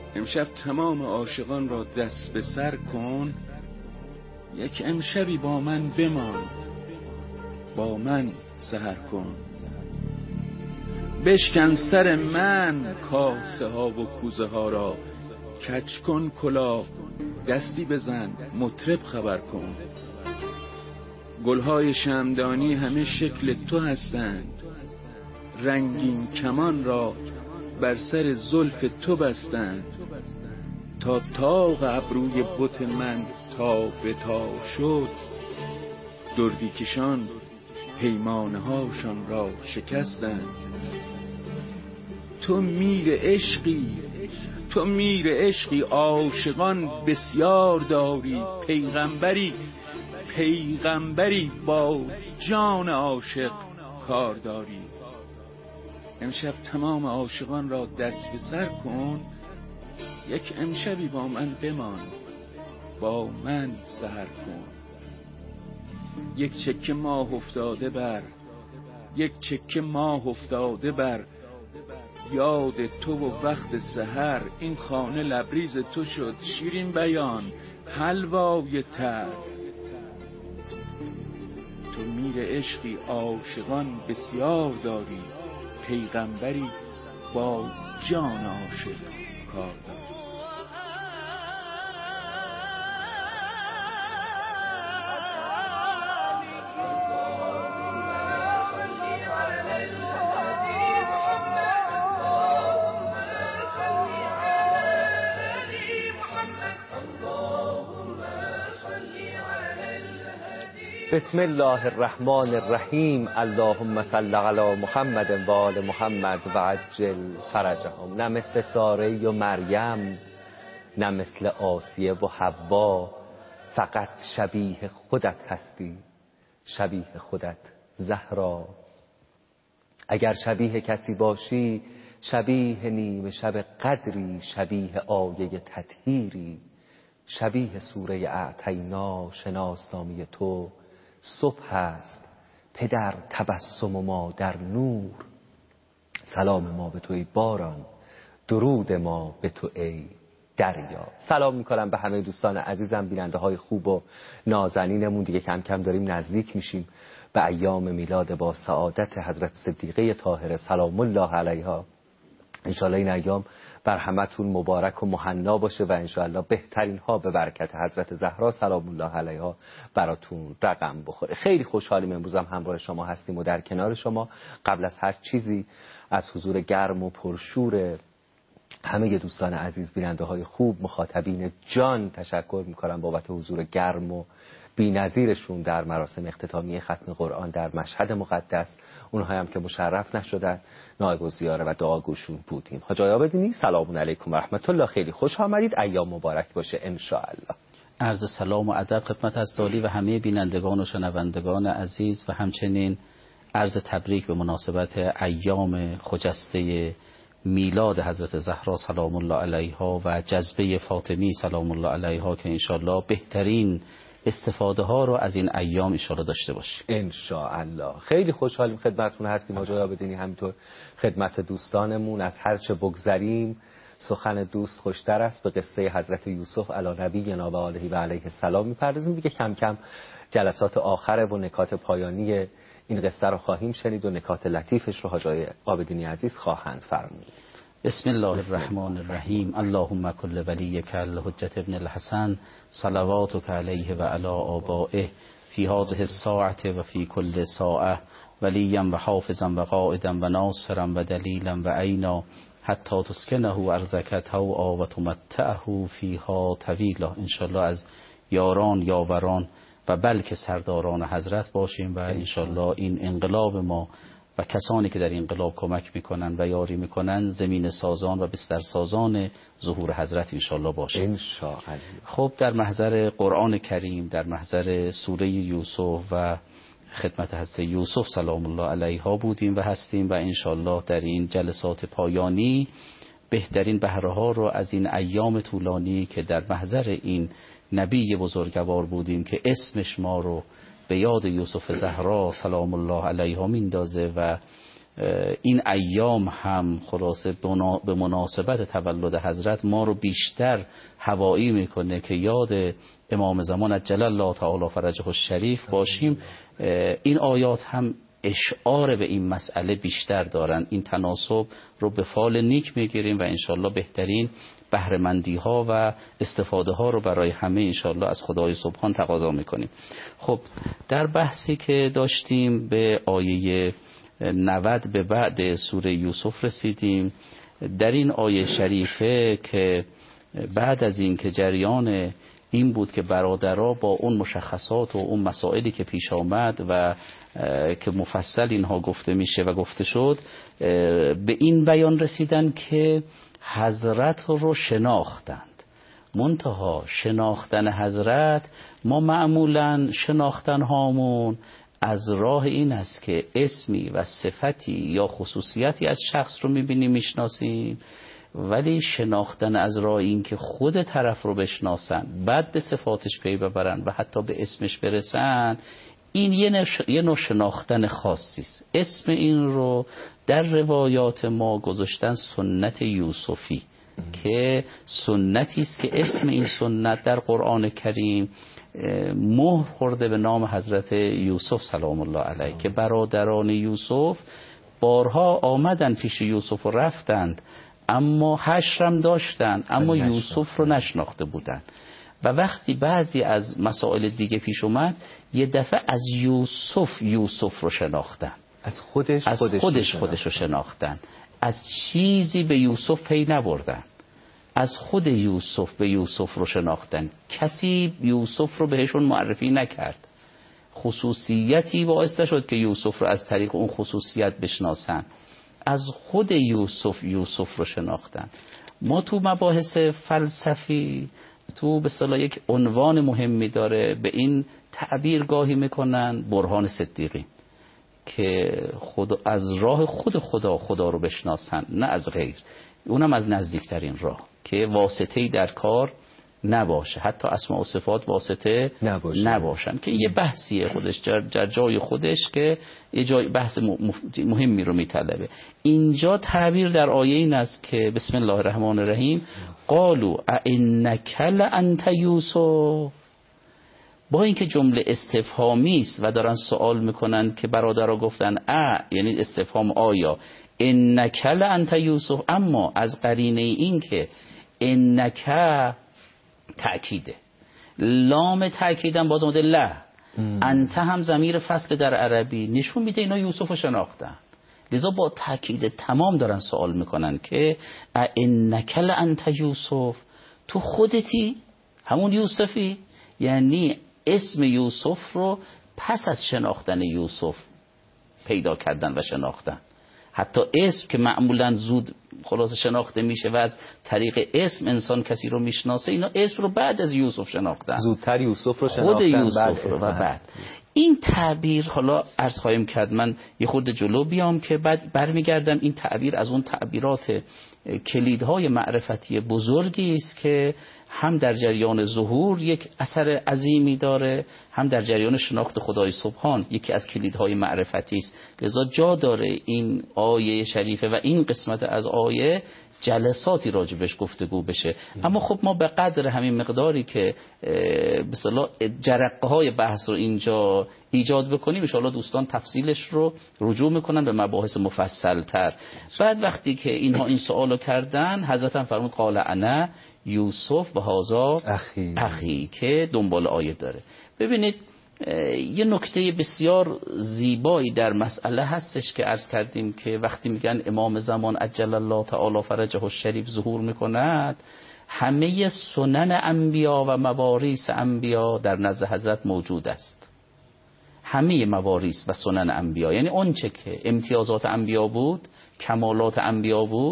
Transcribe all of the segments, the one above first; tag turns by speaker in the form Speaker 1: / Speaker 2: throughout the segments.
Speaker 1: امشب تمام عاشقان را دست به سر کن، یک امشبی با من بمان، با من سحر کن. بشکن سر من کاسه ها و کوزه ها را، کج کن کلاه دستی بزن مطرب خبر کن. گلهای شمعدانی همه شکل تو هستند، رنگین کمان را بر سر زلف تو بستند. تا طاق ابروی بت من تا به تا شد، دردی کشان پیمانه هاشان را شکستند. تو میر عشقی عاشقان بسیار داری، پیغمبری با جان عاشق کار داری. امشب تمام عاشقان را دست به سر کن، یک امشبی با من بمان، با من سحر کن. یک چکه ماه افتاده بر یاد تو و وقت سحر. این خانه لبریز تو شد شیرین بیان حلوای تر. تو میر عشقی عاشقان بسیار داری، پیغمبری با جان عاشق کار داری.
Speaker 2: بسم الله الرحمن الرحیم. اللهم صل علی محمد و آل محمد و عجل فرجهم. نه مثل ساره و مریم، نه مثل آسیه و حوا، فقط شبیه خودت هستی، شبیه خودت زهرا. اگر شبیه کسی باشی، شبیه نیمه شب قدری، شبیه آیه تطهیری، شبیه سوره اعطینا. شناسنامه تو صبح است، پدر تبسم و مادر نور. سلام ما به تو ای باران، درود ما به تو ای دریا. سلام میکنم به همه دوستان عزیزم، بیننده های خوب و نازنینمون. دیگه کم کم داریم نزدیک میشیم به ایام میلاد با سعادت حضرت صدیقه طاهره سلام الله علیها. انشاءالله این ایام بر همتون مبارک و مهنا باشه و انشاءالله بهترین ها به برکت حضرت زهرا سلام الله علیها براتون رقم بخوره. خیلی خوشحالیم امروز هم همراه شما هستیم و در کنار شما. قبل از هر چیزی از حضور گرم و پرشور همه دوستان عزیز، بیننده های خوب، مخاطبین جان تشکر میکنم بابت حضور گرم و بی‌نظیرشون در مراسم اختتامیه ختم قرآن در مشهد مقدس. اونها هم که مشرف نشدن، نایب الزیاره و دعاگوشون بودیم. حاج آقا بدینی سلام علیکم و رحمت الله، خیلی خوش آمدید، ایام مبارک باشه ان شاء الله.
Speaker 3: عرض سلام و ادب خدمت حضرت و همه بینندگان و شنوندگان عزیز و همچنین عرض تبریک به مناسبت ایام خجسته میلاد حضرت زهرا سلام الله علیها و جذبه فاطمی سلام الله علیها که انشالله بهترین استفاده ها رو از این ایام انشالله داشته باشیم
Speaker 2: ان شاء الله. خیلی خوشحالیم خدمتتون هستیم حاج آقا بدینی، همینطور خدمت دوستانمون. از هر چه بگذریم سخن دوست خوشتر است. به قصه حضرت یوسف علی نبینا و آله و علیه السلام میپردازیم. دیگه کم کم جلسات آخره و نکات پایانی این قصه رو خواهیم شنید و نکات لطیفش رو حاج آقا بدینی عزیز خواهند فرمود.
Speaker 3: بسم الله الرحمن الرحیم. اللهم کل ولیک الحجة ابن الحسن صلواتک علیه و علی آبائه فی هذه الساعة و فی کل ساعة ولیا و حافظا و قائدا و ناصرا و دلیلا و عینا حتی تسکنه ارضک طوعا و تمتعه فیها طویلا. انشالله از یاران یاوران و بلکه سرداران حضرت باشیم و انشالله این انقلاب ما و کسانی که در انقلاب کمک میکنن و یاری میکنن زمین سازان و بستر سازان ظهور حضرت انشالله باشه
Speaker 2: انشاءالله.
Speaker 3: خب در محضر قرآن کریم، در محضر سوره یوسف و خدمت حضرت یوسف سلام الله علیها بودیم و هستیم و انشالله در این جلسات پایانی بهترین بهره ها رو از این ایام طولانی که در محضر این نبی بزرگوار بودیم که اسمش ما رو به یاد یوسف زهرا سلام الله علیها میندازه و این ایام هم خلاصه به مناسبت تولد حضرت ما رو بیشتر حوایی میکنه که یاد امام زمان عجل الله تعالی فرجه الشریف باشیم. این آیات هم اشعار به این مسئله بیشتر دارن. این تناسب رو به فال نیک میگیریم و انشالله بهترین بهره‌مندی ها و استفاده ها رو برای همه انشالله از خدای سبحان تقاضا میکنیم. خب در بحثی که داشتیم به آیه 90 به بعد سوره یوسف رسیدیم. در این آیه شریفه که بعد از این که جریان این بود که برادرها با اون مشخصات و اون مسائلی که پیش آمد و که مفصل اینها گفته میشه و گفته شد، به این بیان رسیدن که حضرت رو شناختند. منتها شناختن حضرت، ما معمولا شناختن هامون از راه این است که اسمی و صفتی یا خصوصیتی از شخص رو میبینیم میشناسیم، ولی شناختن از راه این که خود طرف رو بشناسن، بعد به صفاتش پی ببرن و حتی به اسمش برسن، این یه نوع شناختن خاصی است. اسم این رو در روایات ما گذاشتن سنت یوسفی که سنتی است که اسم این سنت در قرآن کریم مهر خورده به نام حضرت یوسف سلام الله علیه که برادران یوسف بارها آمدن پیش یوسف و رفتند، اما حشرم داشتن اما یوسف رو نشناخته بودن. و وقتی بعضی از مسائل دیگه پیش اومد، یه دفعه از یوسف رو شناختن،
Speaker 2: از خودش
Speaker 3: رو شناختن، از چیزی به یوسف پی نبردن، از خود یوسف به یوسف رو شناختن. کسی یوسف رو بهشون معرفی نکرد، خصوصیتی باعث نشد که یوسف رو از طریق اون خصوصیت بشناسن، از خود یوسف رو شناختن. ما تو مباحث فلسفی تو به اصطلاح یک عنوان مهمی داره، به این تعبیر گاهی میکنن برهان صدیقین، که از راه خدا رو بشناسن، نه از غیر، اونم از نزدیکترین راه که واسطه‌ای در کار نباشه، حتی اسماء و صفات واسطه نباشن که یه بحثیه خودش در جای خودش که یه جای بحث مهمی رو میطلبه. اینجا تعبیر در آیه این است که بسم الله الرحمن الرحیم قالوا ائنک لانت یوسف، با اینکه جمله استفهامی است و دارن سوال میکنن که برادرها گفتن یعنی استفهام آیا انک لانت یوسف، اما از قرینه این که انک تأکیده، لام تأکیدم باز اومده لا، انت هم ضمیر فصل در عربی نشون میده اینا یوسف رو شناختن، لذا با تأکید تمام دارن سوال میکنن که انک لانت یوسف، تو خودتی همون یوسفی؟ یعنی اسم یوسف رو پس از شناختن یوسف پیدا کردن و شناختن. حتی اسم که معمولا زود خلاص شناخته میشه و از طریق اسم انسان کسی رو میشناسه، اینا اسم رو بعد از یوسف شناختن،
Speaker 2: زودتر یوسف رو شناختن،
Speaker 3: خود یوسف رو و بعد این تعبیر. حالا عرض خواهیم کرد، من یه خورده جلو بیام که بعد برمیگردم. این تعبیر از اون تعبیرات کلیدهای معرفتی بزرگی است که هم در جریان ظهور یک اثر عظیمی داره، هم در جریان شناخت خدای سبحان یکی از کلیدهای معرفتی است. لذا جا داره این آیه شریفه و این قسمت از آیه جلساتی راجبش گفتگو بشه. اما خب ما به قدر همین مقداری که به اصطلاح جرقه های بحث رو اینجا ایجاد بکنیم، ان شاءالله دوستان تفصیلش رو رجوع میکنن به مباحث مفصل تر. بعد وقتی که اینها این سوالو کردن، حضرت هم فرمود قال انا یوسف و هذا اخی که دنبال آیه داره. ببینید یه نکته بسیار زیبایی در مسئله هستش که عرض کردیم که وقتی میگن امام زمان عجل الله تعالی فرجه الشریف ظهور میکند، همه سنن انبیا و مواریث انبیا در نزد حضرت موجود است. همه مواریث و سنن انبیا، یعنی اون چه که امتیازات انبیا بود، کمالات انبیا بود،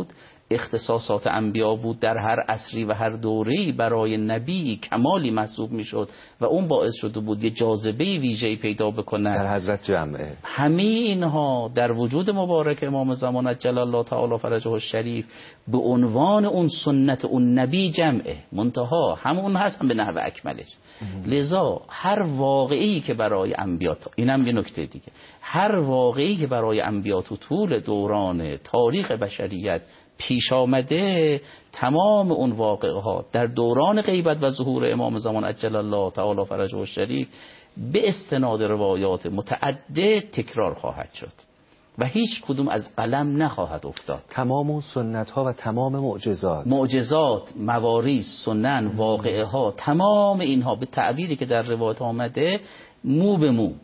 Speaker 3: اختصاصات انبیا بود، در هر عصری و هر دوره‌ای برای نبی کمالی محسوب میشد و اون باعث شده بود یه جاذبه ویژه‌ای پیدا بکنه
Speaker 2: در حضرت جمعه.
Speaker 3: همه اینها در وجود مبارک امام زمان عجل الله تعالی فرجه الشریف به عنوان اون سنت اون نبی جمعه، منتها همون هست هم به نحو اکملش. لذا هر واقعی که برای انبیا، اینم یه نکته دیگه، هر واقعی که برای انبیا تو طول دوران تاریخ بشریت پیش آمده، تمام اون واقعه ها در دوران غیبت و ظهور امام زمان عجل الله تعالی فرجه الشریف به استناد روایات متعدد تکرار خواهد شد و هیچ کدوم از قلم نخواهد افتاد.
Speaker 2: تمام اون سنت ها و تمام
Speaker 3: معجزات، مواریث، سنن، واقعه ها، تمام اینها به تعبیری که در روایات آمده مو به مو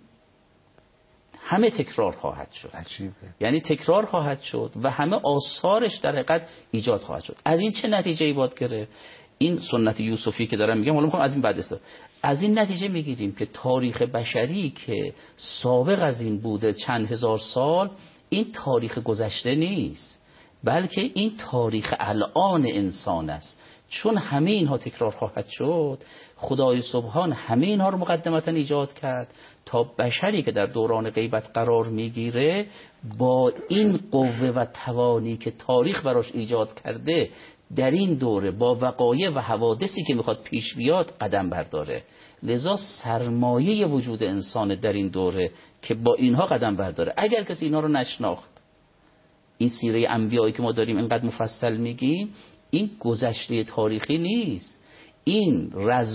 Speaker 3: همه تکرار خواهد شد.
Speaker 2: عجیبه.
Speaker 3: یعنی تکرار خواهد شد و همه آثارش در حقیقت ایجاد خواهد شد. از این چه نتیجه ای باید گرفت؟ این سنت یوسفی که دارم میگم، حالا میخوام از این بعد از این نتیجه میگیریم که تاریخ بشری که سابق از این بوده چند هزار سال، این تاریخ گذشته نیست، بلکه این تاریخ الان انسان است. چون همه اینها تکرار خواهد شد، خدای سبحان همه اینها رو مقدمتا ایجاد کرد تا بشری که در دوران غیبت قرار میگیره با این قوه و توانی که تاریخ براش ایجاد کرده در این دوره با وقایع و حوادثی که میخواد پیش بیاد قدم برداره. لذا سرمایه وجود انسان در این دوره که با اینها قدم برداره. اگر کسی اینها رو نشناخت، این سیره انبیایی که ما داریم اینقدر مفصل میگیم، این گذشته تاریخی نیست، این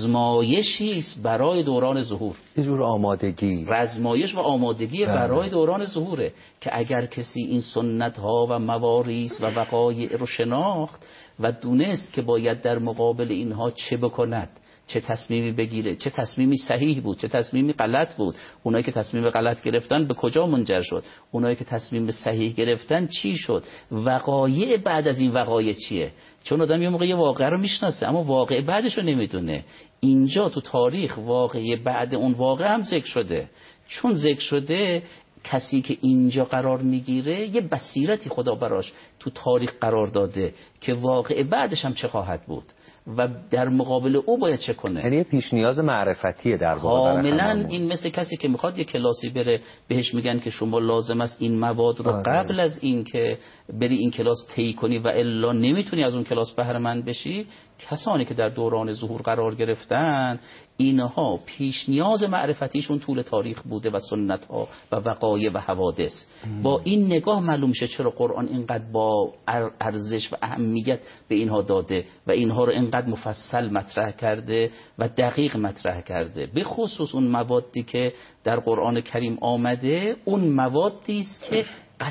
Speaker 3: رزمایشی است برای دوران ظهور،
Speaker 2: یه جور آمادگی،
Speaker 3: رزمایش و آمادگی برای دوران ظهوره که اگر کسی این سنت ها و مواریث و وقایع رو شناخت و دونست که باید در مقابل اینها چه بکند، چه تصمیمی بگیره، چه تصمیمی صحیح بود، چه تصمیمی غلط بود، اونایی که تصمیم غلط گرفتن به کجا منجر شد، اونایی که تصمیم صحیح گرفتن چی شد، وقایع بعد از این وقایع چیه. چون آدم یه موقع یه واقعه رو میشناسه اما واقعه بعدش رو نمیدونه. اینجا تو تاریخ واقعه بعد اون واقعه هم ذکر شده. چون ذکر شده، کسی که اینجا قرار میگیره یه بصیرتی خدا براش تو تاریخ قرار داده که واقعه بعدش هم چه خواهد بود و در مقابل او باید چه کنه.
Speaker 2: یعنی پیش نیاز معرفتیه در واقع.
Speaker 3: کاملا این مثل کسی که میخواد یه کلاسی بره، بهش میگن که شما لازم است این مواد رو قبل از این که بری این کلاس طی کنی و الا نمیتونی از اون کلاس بهره مند بشی. کسانی که در دوران ظهور قرار گرفتن، اینها پیش نیاز معرفتیشون طول تاریخ بوده و سنت ها و وقایع و حوادث. با این نگاه معلوم شه چرا قرآن اینقدر با ارزش و اهمیت به اینها داده و اینها رو اینقدر مفصل مطرح کرده و دقیق مطرح کرده. به خصوص اون موادی که در قرآن کریم آمده، اون موادی است که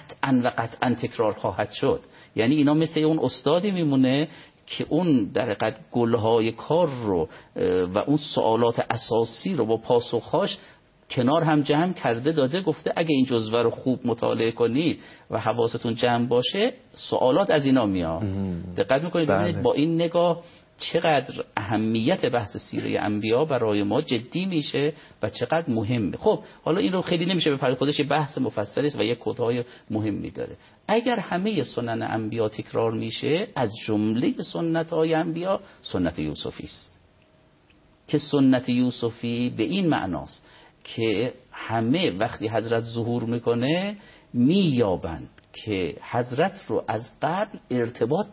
Speaker 3: قطعا تکرار خواهد شد. یعنی اینا مثل اون استادی میمونه که اون در حقیقت گلهای کار رو و اون سوالات اساسی رو با پاسخهاش کنار هم جمع کرده داده، گفته اگه این جزوه رو خوب مطالعه کنید و حواستون جمع باشه سوالات از اینا میاد. دقت میکنید ببینید با این نگاه چقدر اهمیت بحث سیره انبیا برای ما جدی میشه و چقدر مهمه. خب حالا این رو خیلی نمیشه به خودش بحث مفصلی است و یک کدهای مهمی داره. اگر همه سنن انبیا تکرار میشه، از جمله سنت های انبیا سنت یوسفی است که سنت یوسفی به این معناست که همه وقتی حضرت ظهور میکنه مییابند که حضرت رو از قبل ارتباط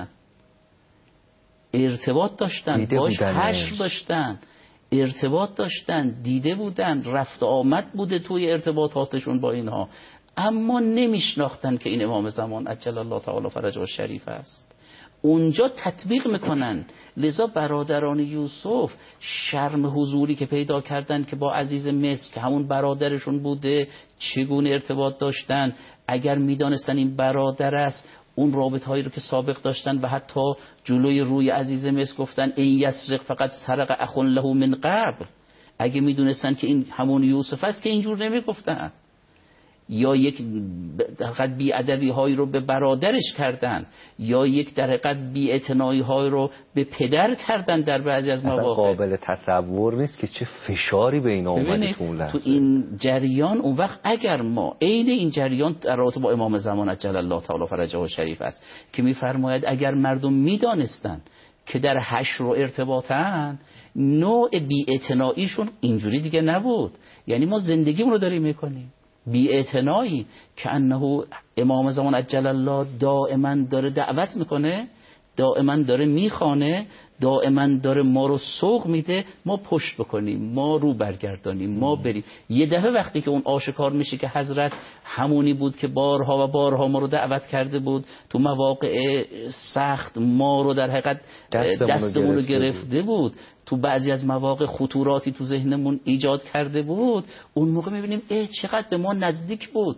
Speaker 3: داشتن باش حشر داشتن، ارتباط داشتن، دیده بودن، رفت آمد بوده توی ارتباطاتشون با اینها، اما نمیشناختن که این امام زمان عجل الله تعالی فرجه الشریف است. اونجا تطبیق میکنن. لذا برادران یوسف شرم حضوری که پیدا کردن که با عزیز مصر که همون برادرشون بوده چگونه ارتباط داشتن، اگر میدانستن این برادر است، اون رابط هایی رو که سابق داشتن و حتی جلوی روی عزیز مصر گفتن این یسرق فقط سرق اخ له من قبل، اگه میدونستن که این همون یوسف است که اینجور نمیگفتن. یا یک در حقیقت بی‌ادبی هایی رو به برادرش کردن، یا یک در حقیقت بی‌اعتنایی هایی رو به پدر کردن در بعضی از مواقع.
Speaker 2: قابل تصور نیست که چه فشاری به اینا اومده تو اون لحظه.
Speaker 3: تو این جریان اون وقت اگر ما عین این جریان در رابطه با امام زمان عجل الله تعالی فرجه شریف است که می‌فرماید اگر مردم می‌دانستن که در حشر و ارتباطن، نوع بی‌اعتناییشون اینجوری دیگه نبود. یعنی ما زندگیمون رو داریم میکنیم بی‌اعتنایی، که انه امام زمان عجل الله دائما داره دعوت میکنه، دائما داره میخوانه، دائما داره ما رو سوق میده ما پشت بکنیم، ما رو برگردانیم، ما بریم. یه دفعه وقتی که اون آشکار میشه که حضرت همونی بود که بارها و بارها ما رو دعوت کرده بود، تو مواقع سخت ما رو در حقیقت دستمون رو گرفته بود، تو بعضی از مواقع خطوراتی تو ذهنمون ایجاد کرده بود، اون موقع میبینیم چقدر به ما نزدیک بود،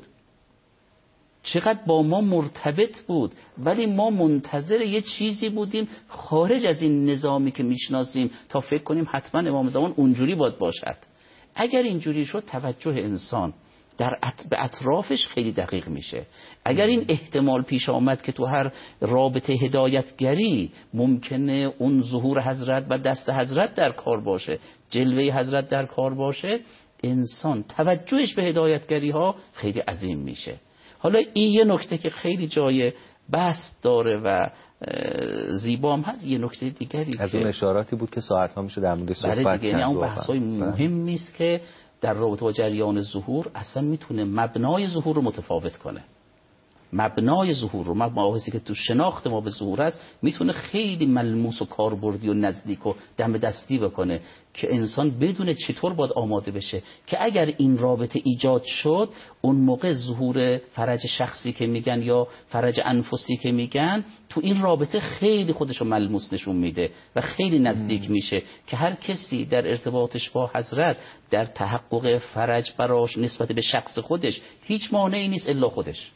Speaker 3: چقدر با ما مرتبط بود، ولی ما منتظر یه چیزی بودیم خارج از این نظامی که میشناسیم تا فکر کنیم حتما امام زمان اونجوری باید باشد. اگر اینجوری شد توجه انسان به اطرافش خیلی دقیق میشه. اگر این احتمال پیش آمد که تو هر رابطه هدایتگری ممکنه اون ظهور حضرت و دست حضرت در کار باشه، جلوه حضرت در کار باشه، انسان توجهش به هدایتگری ها خیلی عظیم میشه. حالا این یه نکته که خیلی جای بحث داره و زیبا هم هست. یه نکته دیگری
Speaker 2: از اون اشاراتی بود که ساعت‌ها میشه در موردش صحبت کرد.
Speaker 3: یعنی اون بحث‌های مهمی است که در رابطه با جریان ظهور اصلا میتونه مبنای ظهور رو متفاوت کنه. مبنای ظهور رو، مباحثی که تو شناخت ما به ظهور است، میتونه خیلی ملموس و کاربردی و نزدیک و دم دستی بکنه که انسان بدونه چطور باید آماده بشه که اگر این رابطه ایجاد شد، اون موقع ظهور فرج شخصی که میگن یا فرج انفسی که میگن، تو این رابطه خیلی خودشو ملموس نشون میده و خیلی نزدیک میشه که هر کسی در ارتباطش با حضرت در تحقق فرج براش نسبت به شخص خودش هیچ مانعی نیست الا خودش.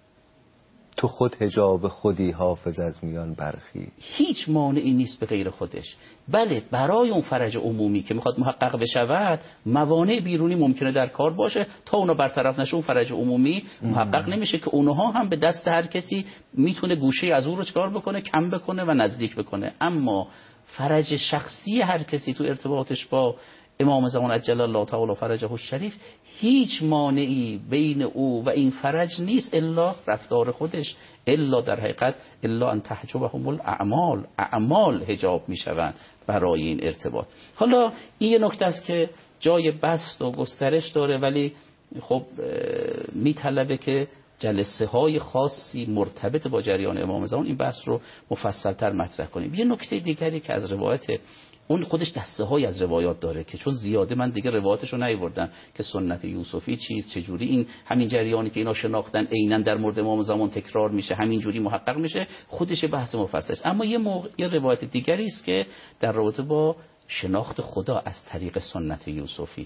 Speaker 2: تو خود حجاب خودی حافظ از میان برخی،
Speaker 3: هیچ مانعی نیست به غیر خودش. بله برای اون فرج عمومی که میخواد محقق بشود، موانع بیرونی ممکنه در کار باشه، تا اونا برطرف نشه اون فرج عمومی محقق نمیشه که اونها هم به دست هر کسی میتونه گوشه از اون رو چکار بکنه، کم بکنه و نزدیک بکنه. اما فرج شخصی هر کسی تو ارتباطش با امام زمان عجل الله تعالی فرجه الشریف، هیچ مانعی بین او و این فرج نیست الا رفتار خودش، الا در حقیقت الا ان تحجبهم الاعمال، اعمال حجاب میشوند برای این ارتباط. حالا این یه نکته است که جای بسط و گسترش داره، ولی خب میطلبه که جلسه های خاصی مرتبط با جریان امام زمان این بحث رو مفصل تر مطرح کنیم. یه نکته دیگری که از روایت اون خودش دسته های از روایات داره که چون زیاده من دیگه روایاتش رو نیاوردم که سنت یوسفی چیست، چجوری این همین جریانی که اینا شناختن عیناً در مورد امام زمان تکرار میشه، همین جوری محقق میشه، خودش بحث مفصل است. اما یه روایت دیگری است که در رابطه با شناخت خدا از طریق سنت یوسفی،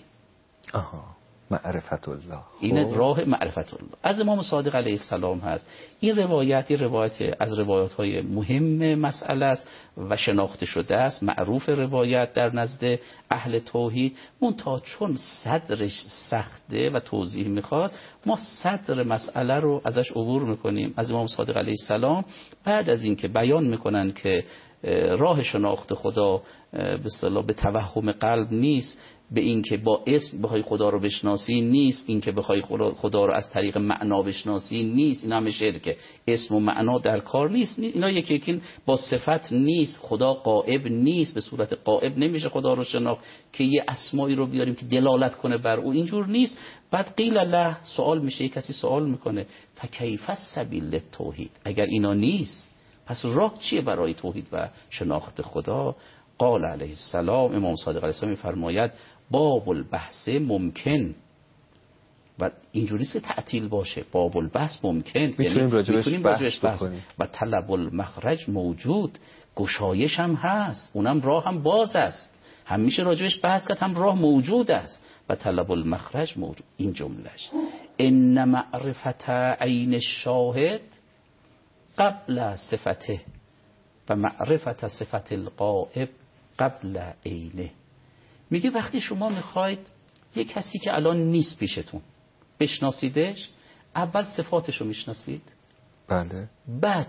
Speaker 2: معرفت الله،
Speaker 3: این راه معرفت الله از امام صادق علیه السلام هست. این روایت از روایات‌های مهم مسئله است و شناخته شده است، معروف روایت در نزد اهل توحید. منتها چون صدرش سخته و توضیح میخواد، ما صدر مسئله رو ازش عبور میکنیم. از امام صادق علیه السلام بعد از این که بیان میکنن که راه شناخت خدا به اصطلاح به توهم قلب نیست، به این که با اسم بخوای خدا رو بشناسی نیست، این که بخوای خدا رو از طریق معنا بشناسی نیست، این همه شرکه. اسم و معنا در کار نیست، اینا یکی یکی با صفت نیست. خدا غائب نیست، به صورت غائب نمیشه خدا رو شناخت که یه اسمایی رو بیاریم که دلالت کنه بر او، اینجور نیست. بعد قیل الله، سوال میشه، کسی سوال میکنه فکیف السبیل توحید، اگر اینا نیست پس راه چیه برای توحید و شناخت خدا؟ قال علیه السلام، امام صادق علیه السلام میفرماید باب البحث ممکن، و اینجوری نیست که تعطیل باشه، باب البحث ممکن،
Speaker 2: میتونیم راجبش بحث بکنیم.
Speaker 3: و طلب المخرج موجود، گشایش هم هست، اونم راه هم باز است، هم میشه راجبش بحث کرد، هم راه موجود است و طلب المخرج موجود. این جملهش ان معرفت عین الشاهد قبل صفته و معرفت صفت الغائب قبل عینه. میگه وقتی شما میخواید یک کسی که الان نیست پیشتون بشناسیدش، اول صفاتش رو میشناسید،
Speaker 2: بله.
Speaker 3: بعد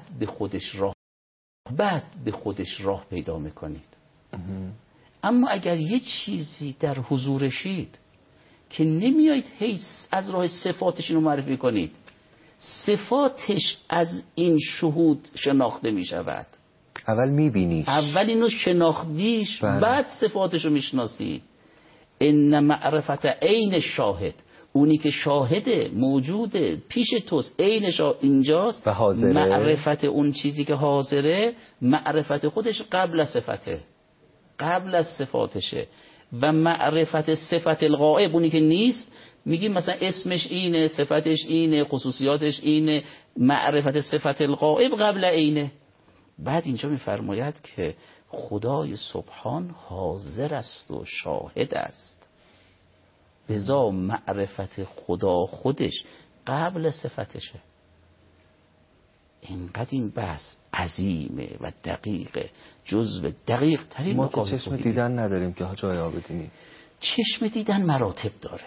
Speaker 3: به خودش راه پیدا میکنید. اما اگر یه چیزی در حضورشید که نمیایید هی از راه صفاتش اینو معرفی کنید، صفاتش از این شهود شناخته میشود.
Speaker 2: اول میبینیش،
Speaker 3: اول اینو شناختیش،
Speaker 2: بله.
Speaker 3: بعد صفاتش رو میشناسی. ان معرفت عین شاهد، اونی که شاهده، موجوده، پیش توست، عین اینجاست
Speaker 2: و حاضره.
Speaker 3: معرفت اون چیزی که حاضره، معرفت خودش قبل از صفته، قبل از صفاتشه. و معرفت صفت الغائب، اونی که نیست، میگیم مثلا اسمش اینه، صفتش اینه، خصوصیاتش اینه، معرفت صفت الغائب قبل اینه. بعد اینجا میفرماید که خدای سبحان حاضر است و شاهد است، لذا معرفت خدا خودش قبل صفتشه. اینقدر این بحث عظیمه و دقیقه، جزو دقیق ترین
Speaker 2: ما
Speaker 3: نکات
Speaker 2: که چشم دیدن نداریم که جای آبدینی.
Speaker 3: چشم دیدن مراتب داره،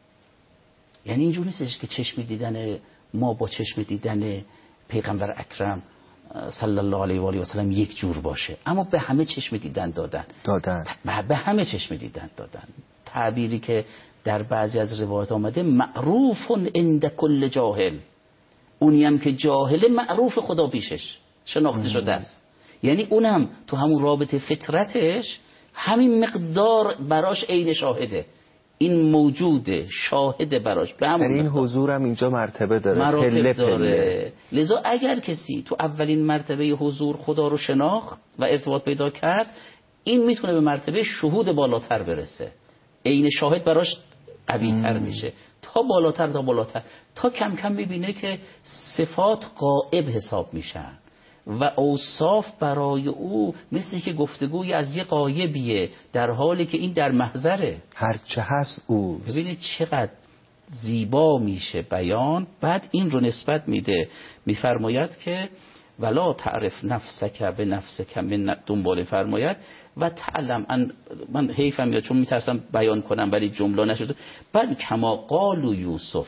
Speaker 3: یعنی اینجور نیستش که چشم دیدن ما با چشم دیدن پیغمبر اکرم صلی الله علیه و آله و سلم یک جور باشه، اما به همه چشم دیدن دادن. به همه چشم دیدن دادن. تعبیری که در بعضی از روایات آمده معروف عند کل جاهل، اونی هم که جاهل معروف خدا پیشش شناخته شده است. یعنی اونم تو همون رابطه فطرتش همین مقدار براش عین شاهده، این موجوده، شاهده براش به همون
Speaker 2: این حضورم اینجا مرتبه داره،
Speaker 3: مراتب داره. لذا اگر کسی تو اولین مرتبه حضور خدا رو شناخت و ارتباط پیدا کرد، این میتونه به مرتبه شهود بالاتر برسه، عین شاهد براش قوی‌تر میشه، تا بالاتر تا کم کم میبینه که صفات غائب حساب میشن و اوصاف برای او مثل که گفتگوی از یه غایبیه، در حالی که این در محضره،
Speaker 2: هرچه هست او.
Speaker 3: ببینید چقدر زیبا میشه بیان. بعد این رو نسبت میده، میفرماید که ولا تعرف نفسک به نفسک من دنبال فرماید و تعلم من حیفم یا چون میترسم بیان کنم ولی جمله نشد. بعد کما قالو یوسف،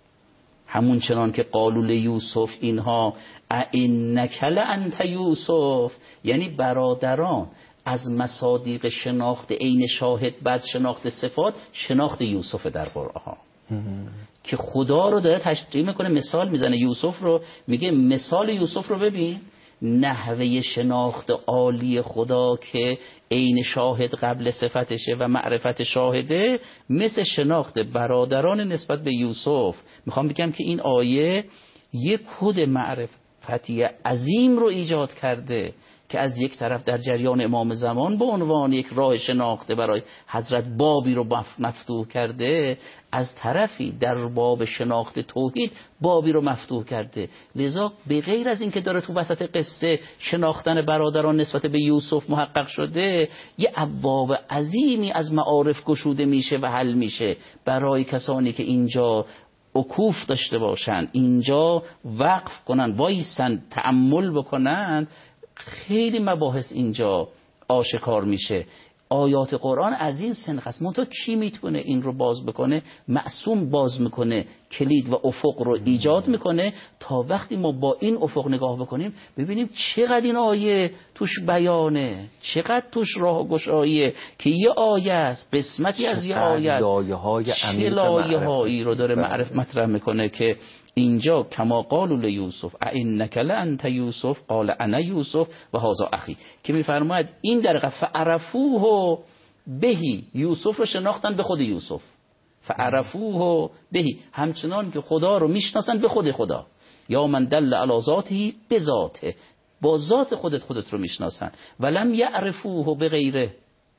Speaker 3: همون چنان که قالو لیوسف اینها اینک لانت یوسف، یعنی برادران از مصادیق شناخت عین شاهد بعد شناخت صفات، شناخت یوسف در قرآن که خدا رو داره تشریح میکنه، مثال میزنه یوسف رو، میگه مثال یوسف رو ببین، نحوه شناخت عالی خدا که عین شاهد قبل صفتشه و معرفت شاهده، مثل شناخت برادران نسبت به یوسف. میخوام بگم که این آیه یک کد معرفتی عظیم رو ایجاد کرده که از یک طرف در جریان امام زمان به عنوان یک راه شناخته برای حضرت بابی رو مفتوح کرده، از طرفی در باب شناخت توحید بابی رو مفتوح کرده. لذا به غیر از این که داره تو وسط قصه شناختن برادران نسبت به یوسف محقق شده، یه ابواب عظیمی از معارف گشوده میشه و حل میشه برای کسانی که اینجا وقوف داشته باشن، اینجا وقف کنن، وایسن، تأمل بکنن. خیلی مباحث اینجا آشکار میشه. آیات قرآن از این سنخ است. منتها کی میتونه این رو باز بکنه؟ معصوم باز میکنه، کلید و افق رو ایجاد میکنه. تا وقتی ما با این افق نگاه بکنیم ببینیم چقدر این آیه توش بیانه، چقدر توش راه گشاییه که یه آیه است، قسمتی از یه آیه است، چه لایه هایی رو داره معرف مطرح میکنه که اینجا کما قالوا لیوسف اینک لانت یوسف قال انا یوسف و هذا اخی، که میفرماید این در فعرفوه بهی، یوسف رو شناختن به خود یوسف، فعرفوه بهی، همچنان که خدا رو میشناسن به خود خدا، یا من دل علی ذاته به ذاته، با ذات خودت رو میشناسن. ولم یعرفوه به غیره،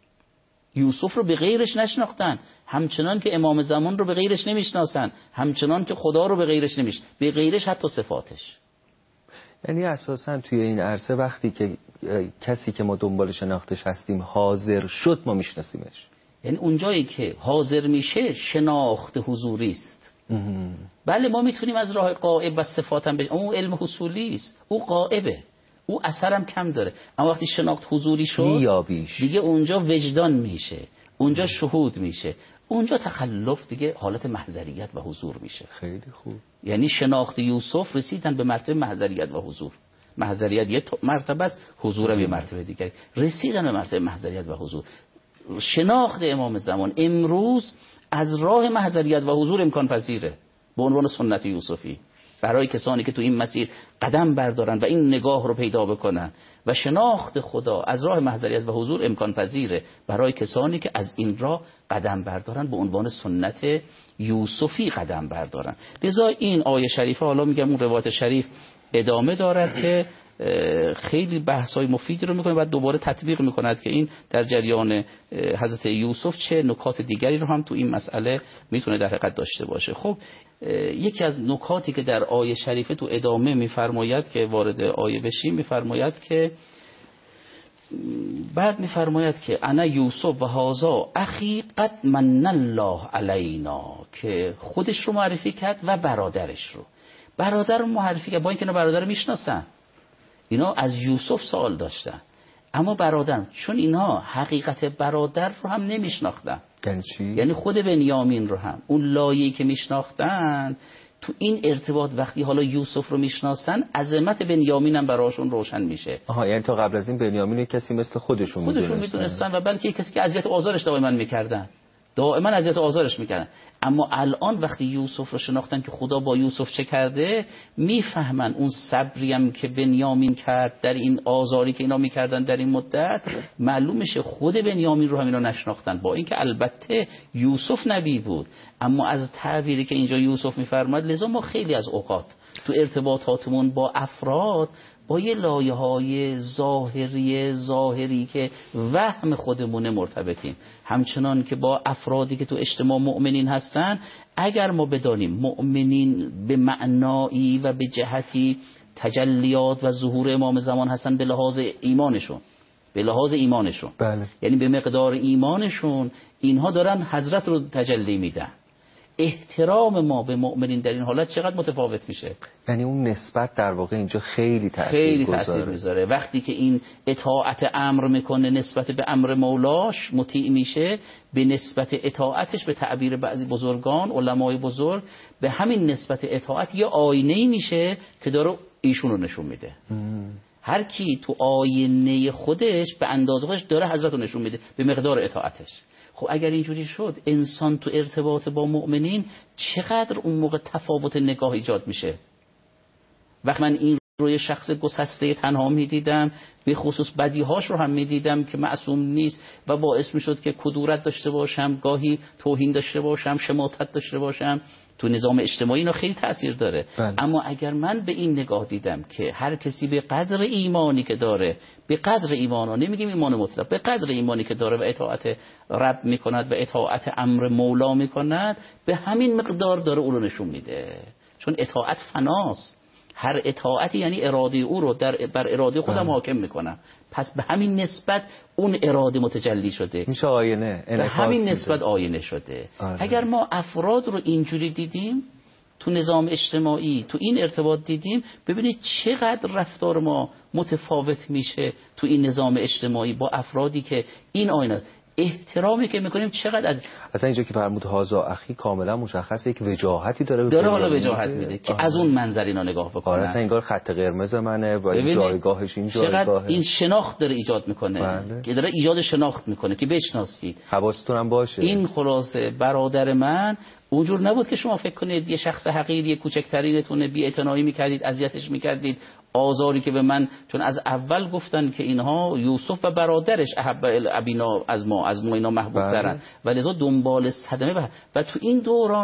Speaker 3: یوسف رو به غیرش نشناختن، همچنان که امام زمان رو به غیرش نمیشناسن، همچنان که خدا رو به غیرش به غیرش حتی صفاتش.
Speaker 2: یعنی اساسا توی این عرصه وقتی که کسی که ما دنبال شناختش هستیم حاضر شد، ما میشناسیمش.
Speaker 3: یعنی اونجایی که حاضر میشه شناخت حضوری است. بله ما میتونیم از راه غائب و صفات هم اون علم حصولی است، او غائبه، او اثرم کم داره، اما وقتی شناخت حضوری شد
Speaker 2: میابیش،
Speaker 3: دیگه اونجا وجدان میشه، اونجا شهود میشه، اونجا تخلف دیگه حالت محضریت و حضور میشه.
Speaker 2: خیلی خوب.
Speaker 3: یعنی شناخت یوسف رسیدن به مرتبه محضریت و حضور. محضریت یه مرتبه است، حضورم یه مرتبه دیگه. رسیدن به مرتبه محضریت و حضور. شناخت امام زمان امروز از راه محضریت و حضور امکان پذیره به عنوان سنت یوسفی، برای کسانی که تو این مسیر قدم بردارن و این نگاه رو پیدا بکنن. و شناخت خدا از راه محضریت و حضور امکان پذیره برای کسانی که از این راه قدم بردارن، به عنوان سنت یوسفی قدم بردارن. لذا این آیه شریفه، حالا میگم اون روایت شریف ادامه دارد که خیلی بحث‌های مفیدی رو میکنه و دوباره تطبیق میکند که این در جریان حضرت یوسف چه نکات دیگری رو هم تو این مسئله میتونه در حقیقت داشته باشه. خب یکی از نکاتی که در آیه شریفه تو ادامه میفرماید که وارد آیه بشیم، میفرماید که بعد میفرماید که انا یوسف و هذا اخی قد من الله علینا، که خودش رو معرفی کرد و برادرش رو. برادر رو معرفی کرد با اینکه اینا برادر رو میشناسن، اینا از یوسف سوال داشتن، اما برادر، چون اینا حقیقت برادر رو هم نمیشناختن.
Speaker 2: یعنی چی؟
Speaker 3: یعنی خود بنیامین رو هم اون لایه‌ای که میشناختن تو این ارتباط وقتی حالا یوسف رو میشناسن، عظمت بنیامین هم براشون روشن میشه.
Speaker 2: یعنی تا قبل از این بنیامین کسی مثل خودشون
Speaker 3: میدونستن و بلکه کسی که اذیت و آزارش دائما میکردن، دائما اذیت و آزارش میکردن. اما الان وقتی یوسف رو شناختن که خدا با یوسف چه کرده، میفهمن اون صبری هم که بنیامین کرد در این آزاری که اینا میکردن در این مدت، معلوم میشه خود بنیامین رو هم اینا نشناختن، با اینکه البته یوسف نبی بود، اما از تعبیری که اینجا یوسف میفرماد، لذا ما خیلی از اوقات تو ارتباطاتمون با افراد با یه لایه‌های ظاهری که وهم خودمونه مرتبطیم. همچنان که با افرادی که تو اجتماع مؤمنین هستن، اگر ما بدانیم مؤمنین به معنایی و به جهتی تجلیات و ظهور امام زمان هستن به لحاظ ایمانشون،
Speaker 2: بله.
Speaker 3: یعنی به مقدار ایمانشون اینها دارن حضرت رو تجلی میدن. احترام ما به مؤمنین در این حالت چقدر متفاوت میشه؟
Speaker 2: یعنی اون نسبت در واقع اینجا خیلی تاثیر
Speaker 3: میذاره. وقتی که این اطاعت امر میکنه نسبت به امر مولاش مطیع میشه، به نسبت اطاعتش به تعبیر بعضی بزرگان علمای بزرگ به همین نسبت اطاعت یه آینه‌ای میشه که داره ایشون رو نشون میده. هر کی تو آینه خودش به اندازه خودش داره حضرت رو نشون میده به مقدار اطاعتش. خب اگر اینجوری شد، انسان تو ارتباط با مؤمنین چقدر اون موقع تفاوت نگاه ایجاد میشه. وقتی من این روی شخص گسسته تنها میدیدم، به خصوص بدیهاش رو هم میدیدم که معصوم نیست و باعث میشد که کدورت داشته باشم، گاهی توهین داشته باشم، شماتت داشته باشم، تو نظام اجتماعی اینا خیلی تأثیر داره. اما اگر من به این نگاه دیدم که هر کسی به قدر ایمانی که داره، به قدر ایمانا، نمیگیم ایمان مطلق، به قدر ایمانی که داره و اطاعت رب میکند و اطاعت امر مولا میکند، به همین مقدار داره اون رو نشون میده. چون اطاعت فناست، هر اطاعتی یعنی اراده او رو بر اراده خودم حاکم میکنم، پس به همین نسبت اون اراده متجلی شده،
Speaker 2: میشه آینه،
Speaker 3: به همین نسبت آینه شده. اگر ما افراد رو اینجوری دیدیم تو نظام اجتماعی، تو این ارتباط دیدیم، ببینید چقدر رفتار ما متفاوت میشه تو این نظام اجتماعی با افرادی که این آینه است. احترامی که میکنیم چقدر
Speaker 2: اصلا اینجا که فرمود هازا اخی کاملا مشخصه، یک وجاهتی داره
Speaker 3: حالا وجاهت میده که از اون منظر اینا نگاه بکنن.
Speaker 2: اصلا انگار خط قرمز منه و این جایگاهش، این
Speaker 3: جایگاه این شناخت داره ایجاد میکنه. که داره ایجاد شناخت میکنه که بشناسید،
Speaker 2: حواستون هم باشه.
Speaker 3: این خلاصه برادر من اونجور نبود که شما فکر کنید یه شخص حقیری کوچکترینتونه بی اعتنایی میکردید، اذیتش میکردید، آزاری که به من، چون از اول گفتن که اینها یوسف و برادرش احب ابینا از ما اینا محبوب ترن و لذا دنبال صدمه و تو این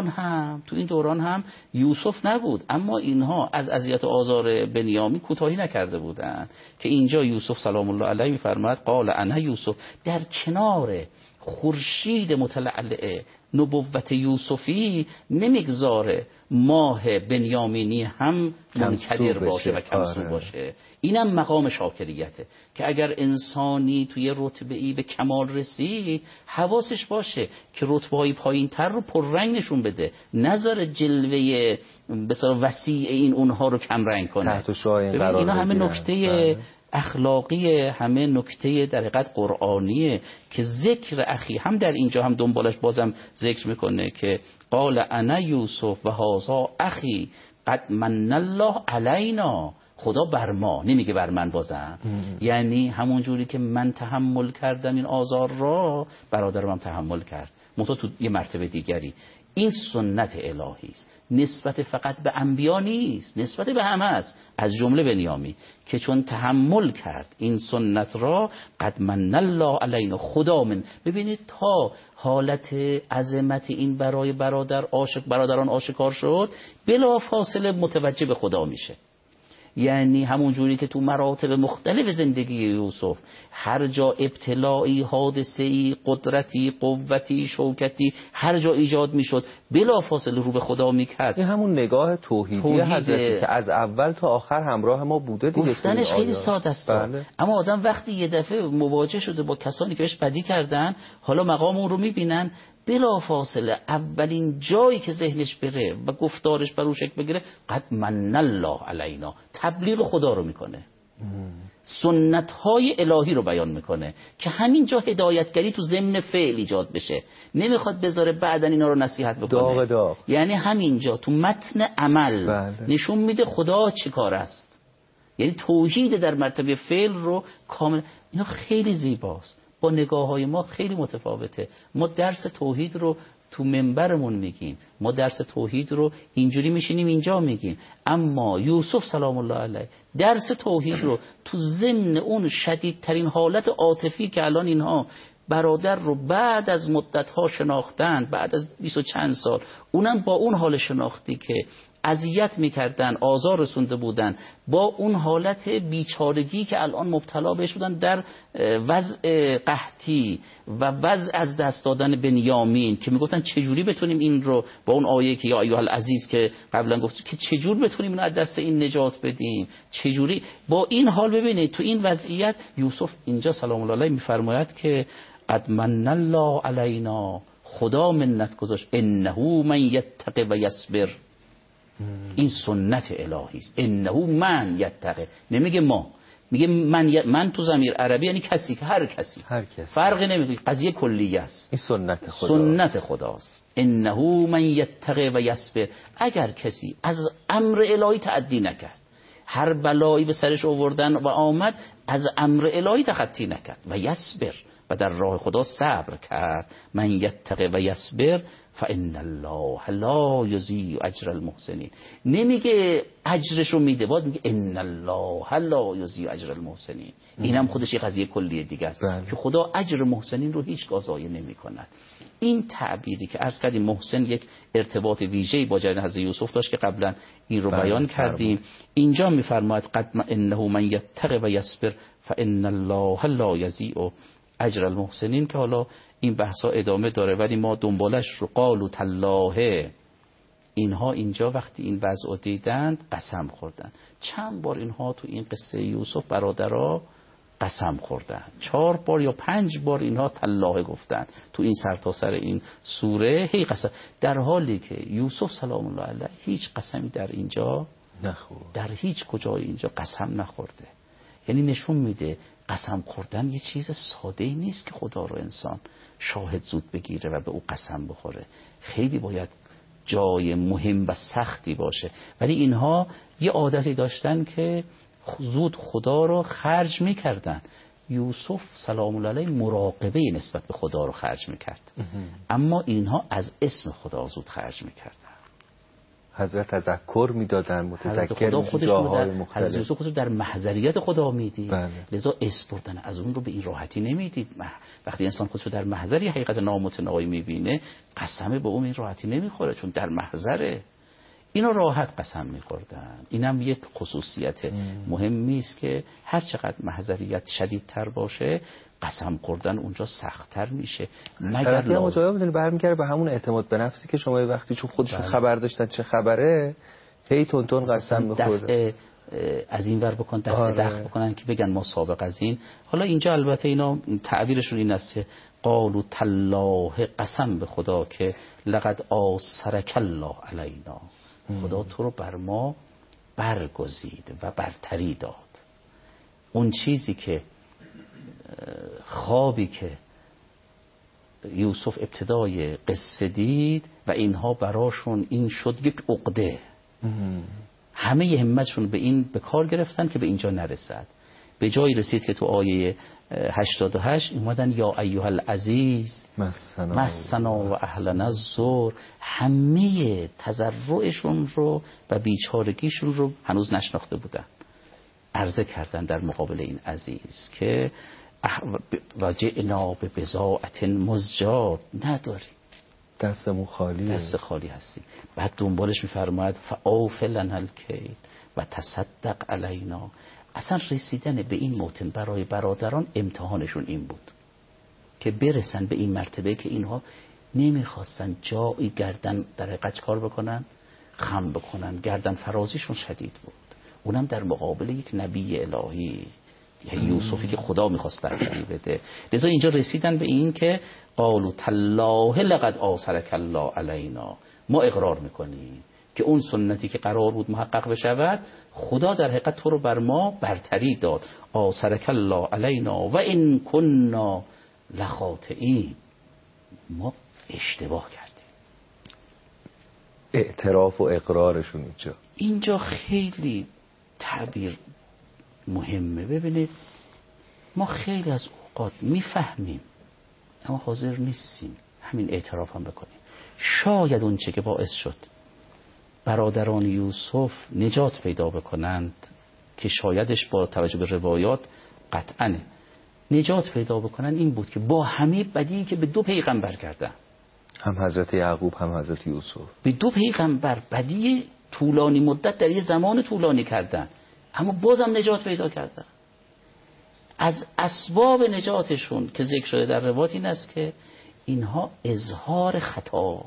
Speaker 3: دوران هم یوسف نبود، اما اینها از اذیت و آزار بنیامین کوتاهی نکرده بودن که اینجا یوسف سلام الله علیه میفرماید قال انا یوسف، در کنار خورشید متلعلع نبوت یوسفی نمیگذاره ماه بنیامینی هم منکدر باشه و کمسو باشه. اینم مقام شاکریته که اگر انسانی توی رتبه‌ای به کمال رسید، حواسش باشه که رتبه‌های پایین‌تر رو پررنگ نشون بده، نذاره جلوه بسیار وسیع این اونها رو کم رنگ کنه.
Speaker 2: تحت شعاع قرار
Speaker 3: اینا همه نکته اخلاقی، همه نکته در حقیقت قرآنیه که ذکر اخی هم در اینجا هم دنبالش بازم ذکر میکنه که قال انا یوسف و هذا اخی قد من الله علینا. خدا بر ما، نمیگه بر من بازم. یعنی همون جوری که من تحمل کردم این آزار را، برادرم هم تحمل کرد، منتها تو یه مرتبه دیگری. این سنت الهی است، نسبت فقط به انبیا نیست، نسبت به همه است، از جمله بنیامی که چون تحمل کرد این سنت را قد من الله علینا. خدا من، ببینید تا حالت عظمت این برای برادران آشکار شد، بلا فاصله متوجه به خدا میشه. یعنی همون جوری که تو مراتب مختلف زندگی یوسف هر جا ابتلاعی، حادثه‌ای، قدرتی، قوتی، شوکتی هر جا ایجاد میشد بلافاصله رو به خدا میکرد.
Speaker 2: این همون نگاه توحیدی حضرتی که از اول تا آخر همراه ما بوده دیگه.
Speaker 3: گفتنش خیلی ساده است.
Speaker 2: بله.
Speaker 3: اما آدم وقتی یه دفعه مواجه شده با کسانی که بهش بدی کردن، حالا مقام اون رو میبینن، بلافاصله اولین جایی که ذهنش بره و گفتارش بر او شکل بگیره قد من الله علینا، تبلیغ خدا رو میکنه، سنت های الهی رو بیان میکنه که همینجا هدایتگری تو ضمن فعل ایجاد بشه، نمیخواد بذاره بعدن اینا رو نصیحت بکنه.
Speaker 2: داغ.
Speaker 3: یعنی همینجا تو متن عمل نشون میده خدا چی کار است. یعنی توحید در مرتبه فعل رو کامل. اینا خیلی زیباست، با نگاه های ما خیلی متفاوته. ما درس توحید رو تو منبرمون میگیم، ما درس توحید رو اینجوری میشینیم اینجا میگیم، اما یوسف سلام الله علیه درس توحید رو تو ضمن اون شدیدترین حالت عاطفی که الان اینها برادر رو بعد از مدت‌ها شناختن، بعد از 20 و چند سال، اونم با اون حال شناختی که اذیت میکردن، آزار رسونده بودن، با اون حالت بیچارگی که الان مبتلا بهش بودن در وضع قحطی و وضع از دست دادن بنیامین، که میگفتن چجوری بتونیم این رو با اون آیه که یا ایها العزیز که قبلا گفت که چجور بتونیم اینو از دست این نجات بدیم، چجوری با این حال. ببینید تو این وضعیت یوسف اینجا سلام الله علیه میفرماید که قد من الله علینا، خدا منت گذاشت، انه من یتقی و یصبر. این سنت الهی است. انه من یتقی، نمیگه ما، میگه من تو ضمیر عربی یعنی کسی، که هر کسی فرق نمیکنه، قضیه کلیه است. این
Speaker 2: سنت خدا،
Speaker 3: سنت خداست. انه من یتقی و یصبر. اگر کسی از امر الهی تعدی نکرد، هر بلایی به سرش آوردن و آمد، از امر الهی تخطی نکرد و یصبر، و در راه خدا صبر کرد، من یتقی و یصبر فان الله لا یضیع اجر المحسنین. نمیگه اجرشو میده، باید میگه ان الله لا یضیع اجر المحسنین. اینم خودش یه قضیه کلیه دیگه است که خدا اجر محسنین رو هیچ ضایع نمی‌کند. این تعبیری که عرض کردیم محسن یک ارتباط ویژه‌ای با جریان حضرت یوسف داشت که قبلا این رو بیان کردیم. اینجا می‌فرماید قد انه من یتقی و یصبر فان الله لا یضیع اجر المحسنین، که حالا این بحثا ادامه داره ولی ما دنبالش رو قالوا تالله. اینها اینجا وقتی این وضع دیدند قسم خوردن. چند بار اینها تو این قصه یوسف برادرها قسم خوردن؟ 4 بار یا 5 بار اینها تالله گفتن تو این سرتاسر این سوره، هی قسم، در حالی که یوسف سلام الله علیه هیچ قسمی در اینجا
Speaker 2: نخورد،
Speaker 3: در هیچ کجای اینجا قسم نخورده. یعنی نشون میده قسم خوردن یه چیز ساده ای نیست که خدا رو انسان شاهد زود بگیره و به او قسم بخوره، خیلی باید جای مهم و سختی باشه. ولی اینها یه عادتی داشتن که زود خدا رو خرج میکردن. یوسف سلام الله علیه مراقبه نسبت به خدا رو خرج میکرد، اما اینها از اسم خدا زود خرج میکردن.
Speaker 2: حضرت تذکر میدادن، متذکر میشد جاهای مختلف.
Speaker 3: حضرت یوسف خودش در محضریت خدا میدید.
Speaker 2: بله.
Speaker 3: لذا اسم بردن از اون رو به این راحتی نمیدید. وقتی انسان خودش رو در محضر حقیقت نامتناهی میبینه، قسم به اون این راحتی نمیخوره، چون در محضره. اینا راحت قسم میخوردن. اینم یک خصوصیت مهمی است که هر چقدر محضریت شدیدتر باشه، قسم خوردن اونجا سخت‌تر میشه. مگر
Speaker 2: جایی بدونی برمیگره به همون اعتماد به نفسی که شما وقتی چون خودشون خبر داشتن چه خبره، هی تون قسم می‌خوردن،
Speaker 3: از این ور بکن دخل بکنن که بگن ما سابق از این. حالا اینجا البته اینا تعبیرشون این است که قالوا تالله، قسم به خدا که لقد آثرک الله علینا، خدا تو رو بر ما برگزید و برتری داد. اون چیزی که خوابی که یوسف ابتدای قصه دید و اینها براشون این شد یک عقده. همه همتشون به این به کار گرفتن که به اینجا نرسد. به جایی رسید که تو آیه 88 اومدن یا ایها العزیز مسنا و اهلنا الضر. همه تضرعشون رو و بیچارگیشون رو هنوز نشناخته بودن، عرضه کردن در مقابل این عزیز که و جئنا به بضاعة مزجاة، نداری،
Speaker 2: دستمون خالی،
Speaker 3: دست خالی هستی. بعد دنبالش میفرماید فاوف لنا الکیل و تصدق علینا. اصلا رسیدن به این موطن برای برادران امتحانشون این بود که برسن به این مرتبه که اینها نمیخواستن جایی گردن در حقیقت کار بکنن، خم بکنن. گردن فرازیشون شدید بود، اونم در مقابل یک نبی الهی، یوسفی که خدا میخواست برتری بده. لذا اینجا رسیدن به این که قالوا تالله لقد آثرک الله علینا. ما اقرار میکنیم که اون سنتی که قرار بود محقق بشود، خدا در حقیقت تو رو بر ما برتری داد. آثرک الله علینا و ان کنا لخاطئین. ما اشتباه کردیم.
Speaker 2: اعتراف و اقرارشون
Speaker 3: اینجا خیلی تعبیر مهمه. ببینید ما خیلی از اوقات میفهمیم اما حاضر نیستیم همین اعتراف هم بکنیم. شاید اون چه که باعث شد برادران یوسف نجات پیدا بکنند، که شایدش با توجه به روایات قطعا نجات پیدا بکنند، این بود که با همه بدی که به دو پیغمبر کردن،
Speaker 2: هم حضرت یعقوب هم حضرت یوسف،
Speaker 3: به دو پیغمبر بدی طولانی مدت در یه زمان طولانی کردن، اما بازم نجات پیدا کردن. از اسباب نجاتشون که ذکر شده در روایات این است که اینها اظهار خطا،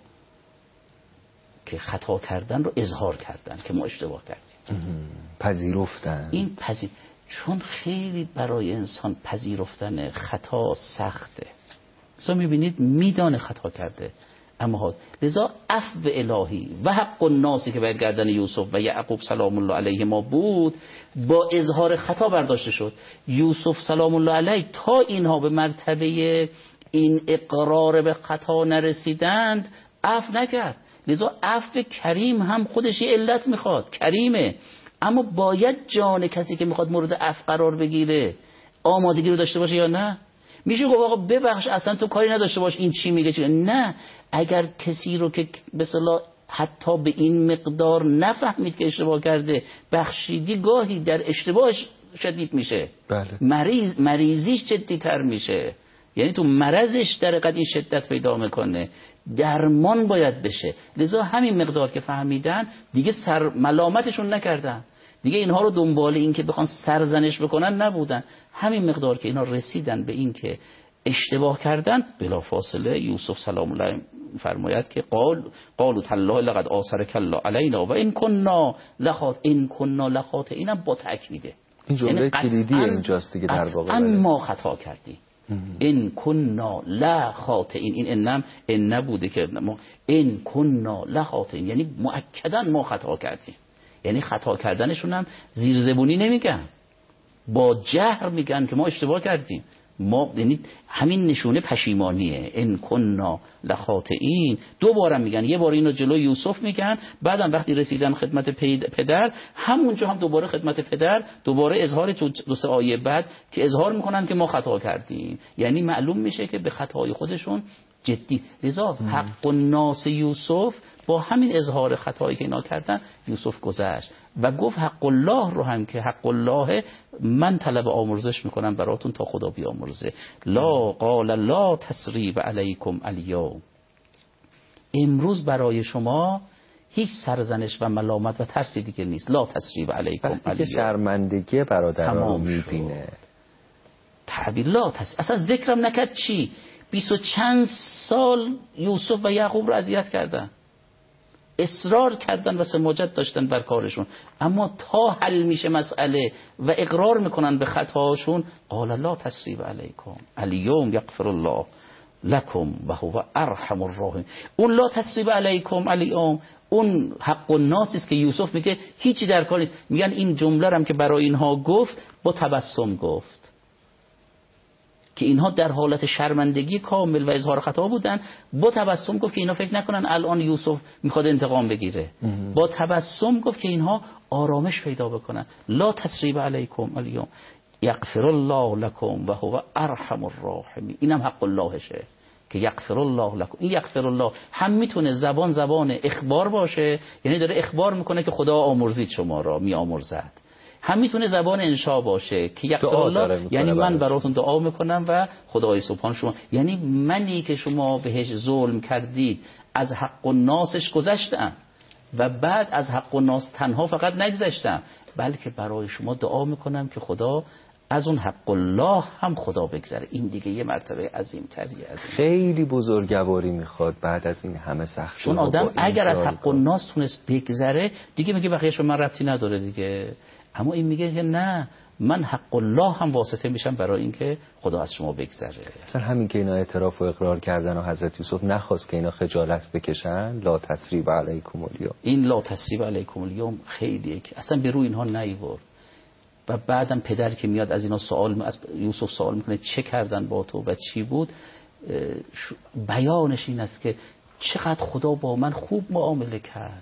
Speaker 3: که خطا کردن رو اظهار کردن که ما اشتباه کردیم،
Speaker 2: پذیرفتن.
Speaker 3: این چون خیلی برای انسان پذیرفتن خطا سخته. مثلا میبینید میدانه خطا کرده اما لذا عفو الهی و حق الناسی که بر گردن یوسف و یعقوب سلام الله علیه ما بود، با اظهار خطا برداشته شد. یوسف سلام الله علیه تا اینها به مرتبه این اقرار به خطا نرسیدند عفو نکرد. لذا عفو کریم هم خودش یه علت میخواد، کریمه، اما باید جان کسی که میخواد مورد عفو قرار بگیره آمادگی رو داشته باشه یا نه. میشه گفت آقا ببخش اصلا تو کاری نداشته باش، این چی میگه چی؟ نه، اگر کسی رو که به اصطلاح حتی به این مقدار نفهمید که اشتباه کرده بخشیدی، گاهی در اشتباهش شدید میشه.
Speaker 2: بله.
Speaker 3: مریضیش جدی‌تر میشه، یعنی تو مرضش در حقیقت این شدت پیدا میکنه، درمان باید بشه. لذا همین مقدار که فهمیدن دیگه ملامتشون نکردن، دیگه اینها رو دنبال این که بخوان سرزنش بکنن نبودن. همین مقدار که اینها رسیدن به این که اشتباه کردن، بلافاصله یوسف سلام الله فرماید که قالوا تالله لقد آثرک الله علینا و ان کنا لخاطئین. با تأکیده
Speaker 2: این جمله کلیدی اینجاست دیگه در واقع.
Speaker 3: ما خطا کردیم. ان کنا لخاطئین، این ان نبوده که ما ان کنا لخاطئین، یعنی مؤکدا ما خطا کردیم. یعنی خطا کردنشون هم زیر زبونی نمیگن، با جهر میگن که ما اشتباه کردیم. ما یعنی همین نشونه پشیمانیه. ان کنا لخاطئین دوباره میگن، یه بار اینو جلوی یوسف میگن، بعدم وقتی رسیدن خدمت پدر همونجا هم دوباره خدمت پدر، دوباره اظهار تو دو سه آیه بعد که اظهار میکنن که ما خطا کردیم. یعنی معلوم میشه که به خطای خودشون جدی. لذا حق الناس یوسف با همین اظهار خطایی که اینا کردن یوسف گذشت و گفت حق الله رو هم که حق الله من طلب آمرزش میکنم براتون تا خدا بیامرزه. لا قال لا تسریب علیکم الیوم، امروز برای شما هیچ سرزنش و ملامت و ترسی دیگه نیست. لا تسریب علیکم الیوم،
Speaker 2: شرمندگی برادران رو میبینه.
Speaker 3: تعبیر لا تسریب اصلا ذکرم نکرد. چی 20 و چند سال یوسف و یعقوب رو اذیت کردن، اصرار کردن و سماجت داشتن بر کارشون، اما تا حل میشه مسئله و اقرار میکنن به خطاهاشون، قال لا تسریب علیکم الیوم یغفر الله لکم و هو ارحم الراحمین. اون لا تثریب علیکم الیوم اون حق الناس است که یوسف میگه هیچی در کار نیست. میگن این جمله رو هم که برای اینها گفت با تبسم گفت که اینها در حالت شرمندگی کامل و اظهار خطا بودن. با تبسم گفت که اینها فکر نکنن الان یوسف میخواد انتقام بگیره. با تبسم گفت که اینها آرامش پیدا بکنن. لا تثریب علیکم الیوم یغفر الله لکم و هو ارحم الراحمین. اینم حق اللهشه که یغفر الله لکم. این یغفر الله هم میتونه زبان اخبار باشه، یعنی داره اخبار میکنه که خدا آمرزید شما را، میآمرزد. هم میتونه زبان انشا باشه که یغفر الله یعنی من براتون دعا میکنم و خدای سبحان شما، یعنی منی که شما بهش ظلم کردید از حق الناسش گذشتم و بعد از حق الناس تنها فقط نگذشتم، بلکه برای شما دعا میکنم که خدا از اون حق الله هم خدا بگذره. این دیگه یه مرتبه عظیم‌تریه.
Speaker 2: خیلی بزرگواری میخواد بعد از این همه سختی.
Speaker 3: چون آدم اگر از حق الناس تونست بگذره دیگه میگه بقیه‌اش به من ربطی نداره دیگه. اما این میگه که نه، من حق الله هم واسطه میشم برای اینکه خدا از شما بگذره.
Speaker 2: اصلا همین که اینا اعتراف و اقرار کردن و حضرت یوسف نخواست که اینا خجالت بکشن، لا تثریب علیکم الیوم، این
Speaker 3: لا تثریب علیکم الیوم خیلیه که اصلا به روی اینها نیورد. و بعدم پدر که میاد از اینا از یوسف سوال میکنه چه کردن با تو و چی بود، بیانش این است که چقدر خدا با من خوب معامله کرد،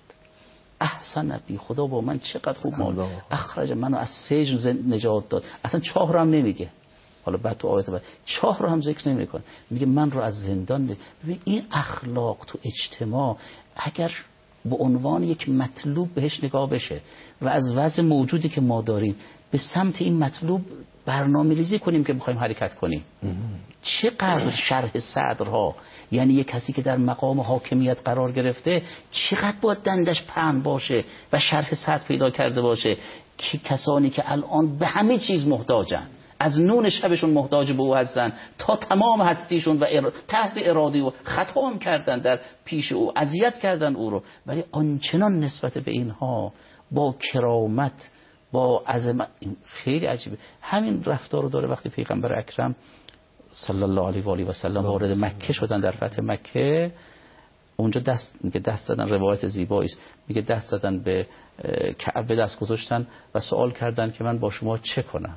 Speaker 3: احسن بی، خدا با من چقدر خوب معامله، اخرج منو از سجن نجات داد. اصلا چاه رو هم نمیگه، حالا بعد تو آیت بعد چاه رو هم ذکر نمیکنه، میگه من رو از زندان. ببین این اخلاق تو اجتماع اگر به عنوان یک مطلوب بهش نگاه بشه و از وضع موجودی که ما داریم به سمت این مطلوب برنامه ریزی کنیم که بخوایم حرکت کنیم. چقدر شرح صدرها، یعنی یک کسی که در مقام حاکمیت قرار گرفته چقدر باید دندش پهن باشه و شرح صدر پیدا کرده باشه که کسانی که الان به همه چیز محتاجن، از نون شبشون محتاج به او هستن تا تمام هستیشون و تحت ارادی و خطا هم کردن در پیش او، اذیت کردن او رو، ولی آنچنان نسبت به اینها با کرامت، با عظمت. خیلی عجیبه. همین رفتار رو داره وقتی پیغمبر اکرم صلی الله علیه و آله و سلم وارد مکه شدن در فتح مکه. اونجا دست دادن، روایت زیبایی است، میگه دست دادن به کعبه، دست گذاشتن و سوال کردن که من با شما چه کنم.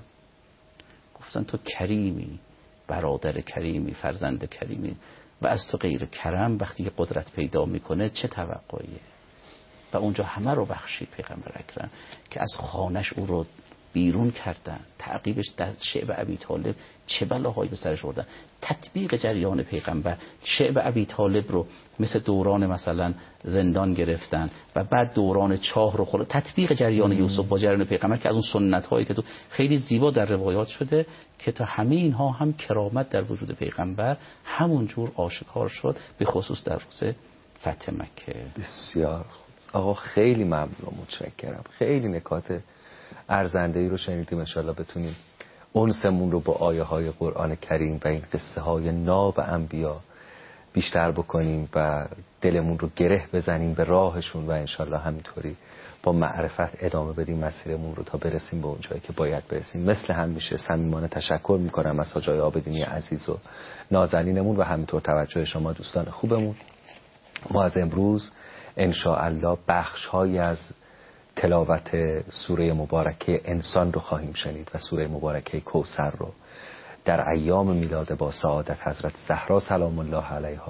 Speaker 3: گفتن تو کریمی، برادر کریمی، فرزند کریمی و از تو غیر کرم وقتی که قدرت پیدا میکنه چه توقعیه. و اونجا همه رو بخشید پیغمبر اکرم که از خانش او رو بیرون کردن، تعقیبش در شعب ابی طالب چه بلاهایی به سرش آوردن. تطبیق جریان پیغمبر، شعب ابی طالب رو مثل دوران مثلا زندان گرفتن و بعد دوران چاه رو خورد. تطبیق جریان یوسف با جریان پیغمبر که از اون سنت هایی که تو خیلی زیبا در روایات شده که تا همه اینها هم کرامت در وجود پیغمبر همون جور آشکار شد، به خصوص در روز فتح مکه.
Speaker 2: بسیار آقا، خیلی ممنون و متشکرم. خیلی نکات ارزنده‌ای رو شنیدیم. انشالله بتونیم انسمون رو با آیه های قرآن کریم و این قصه های ناب انبیا بیشتر بکنیم و دلمون رو گره بزنیم به راهشون و انشالله همینطوری با معرفت ادامه بدیم مسیرمون رو تا برسیم به اون جایی که باید برسیم. مثل همیشه صمیمانه تشکر میکنم از حاج آقای عابدینی عزیز و نازنینمون و همینطور توجه شما دوستان خوبمون. ما از امروز انشاءالله بخش‌هایی از تلاوت سوره مبارکه انسان رو خواهیم شنید و سوره مبارکه کوثر رو در ایام میلاد با سعادت حضرت زهرا سلام الله علیها.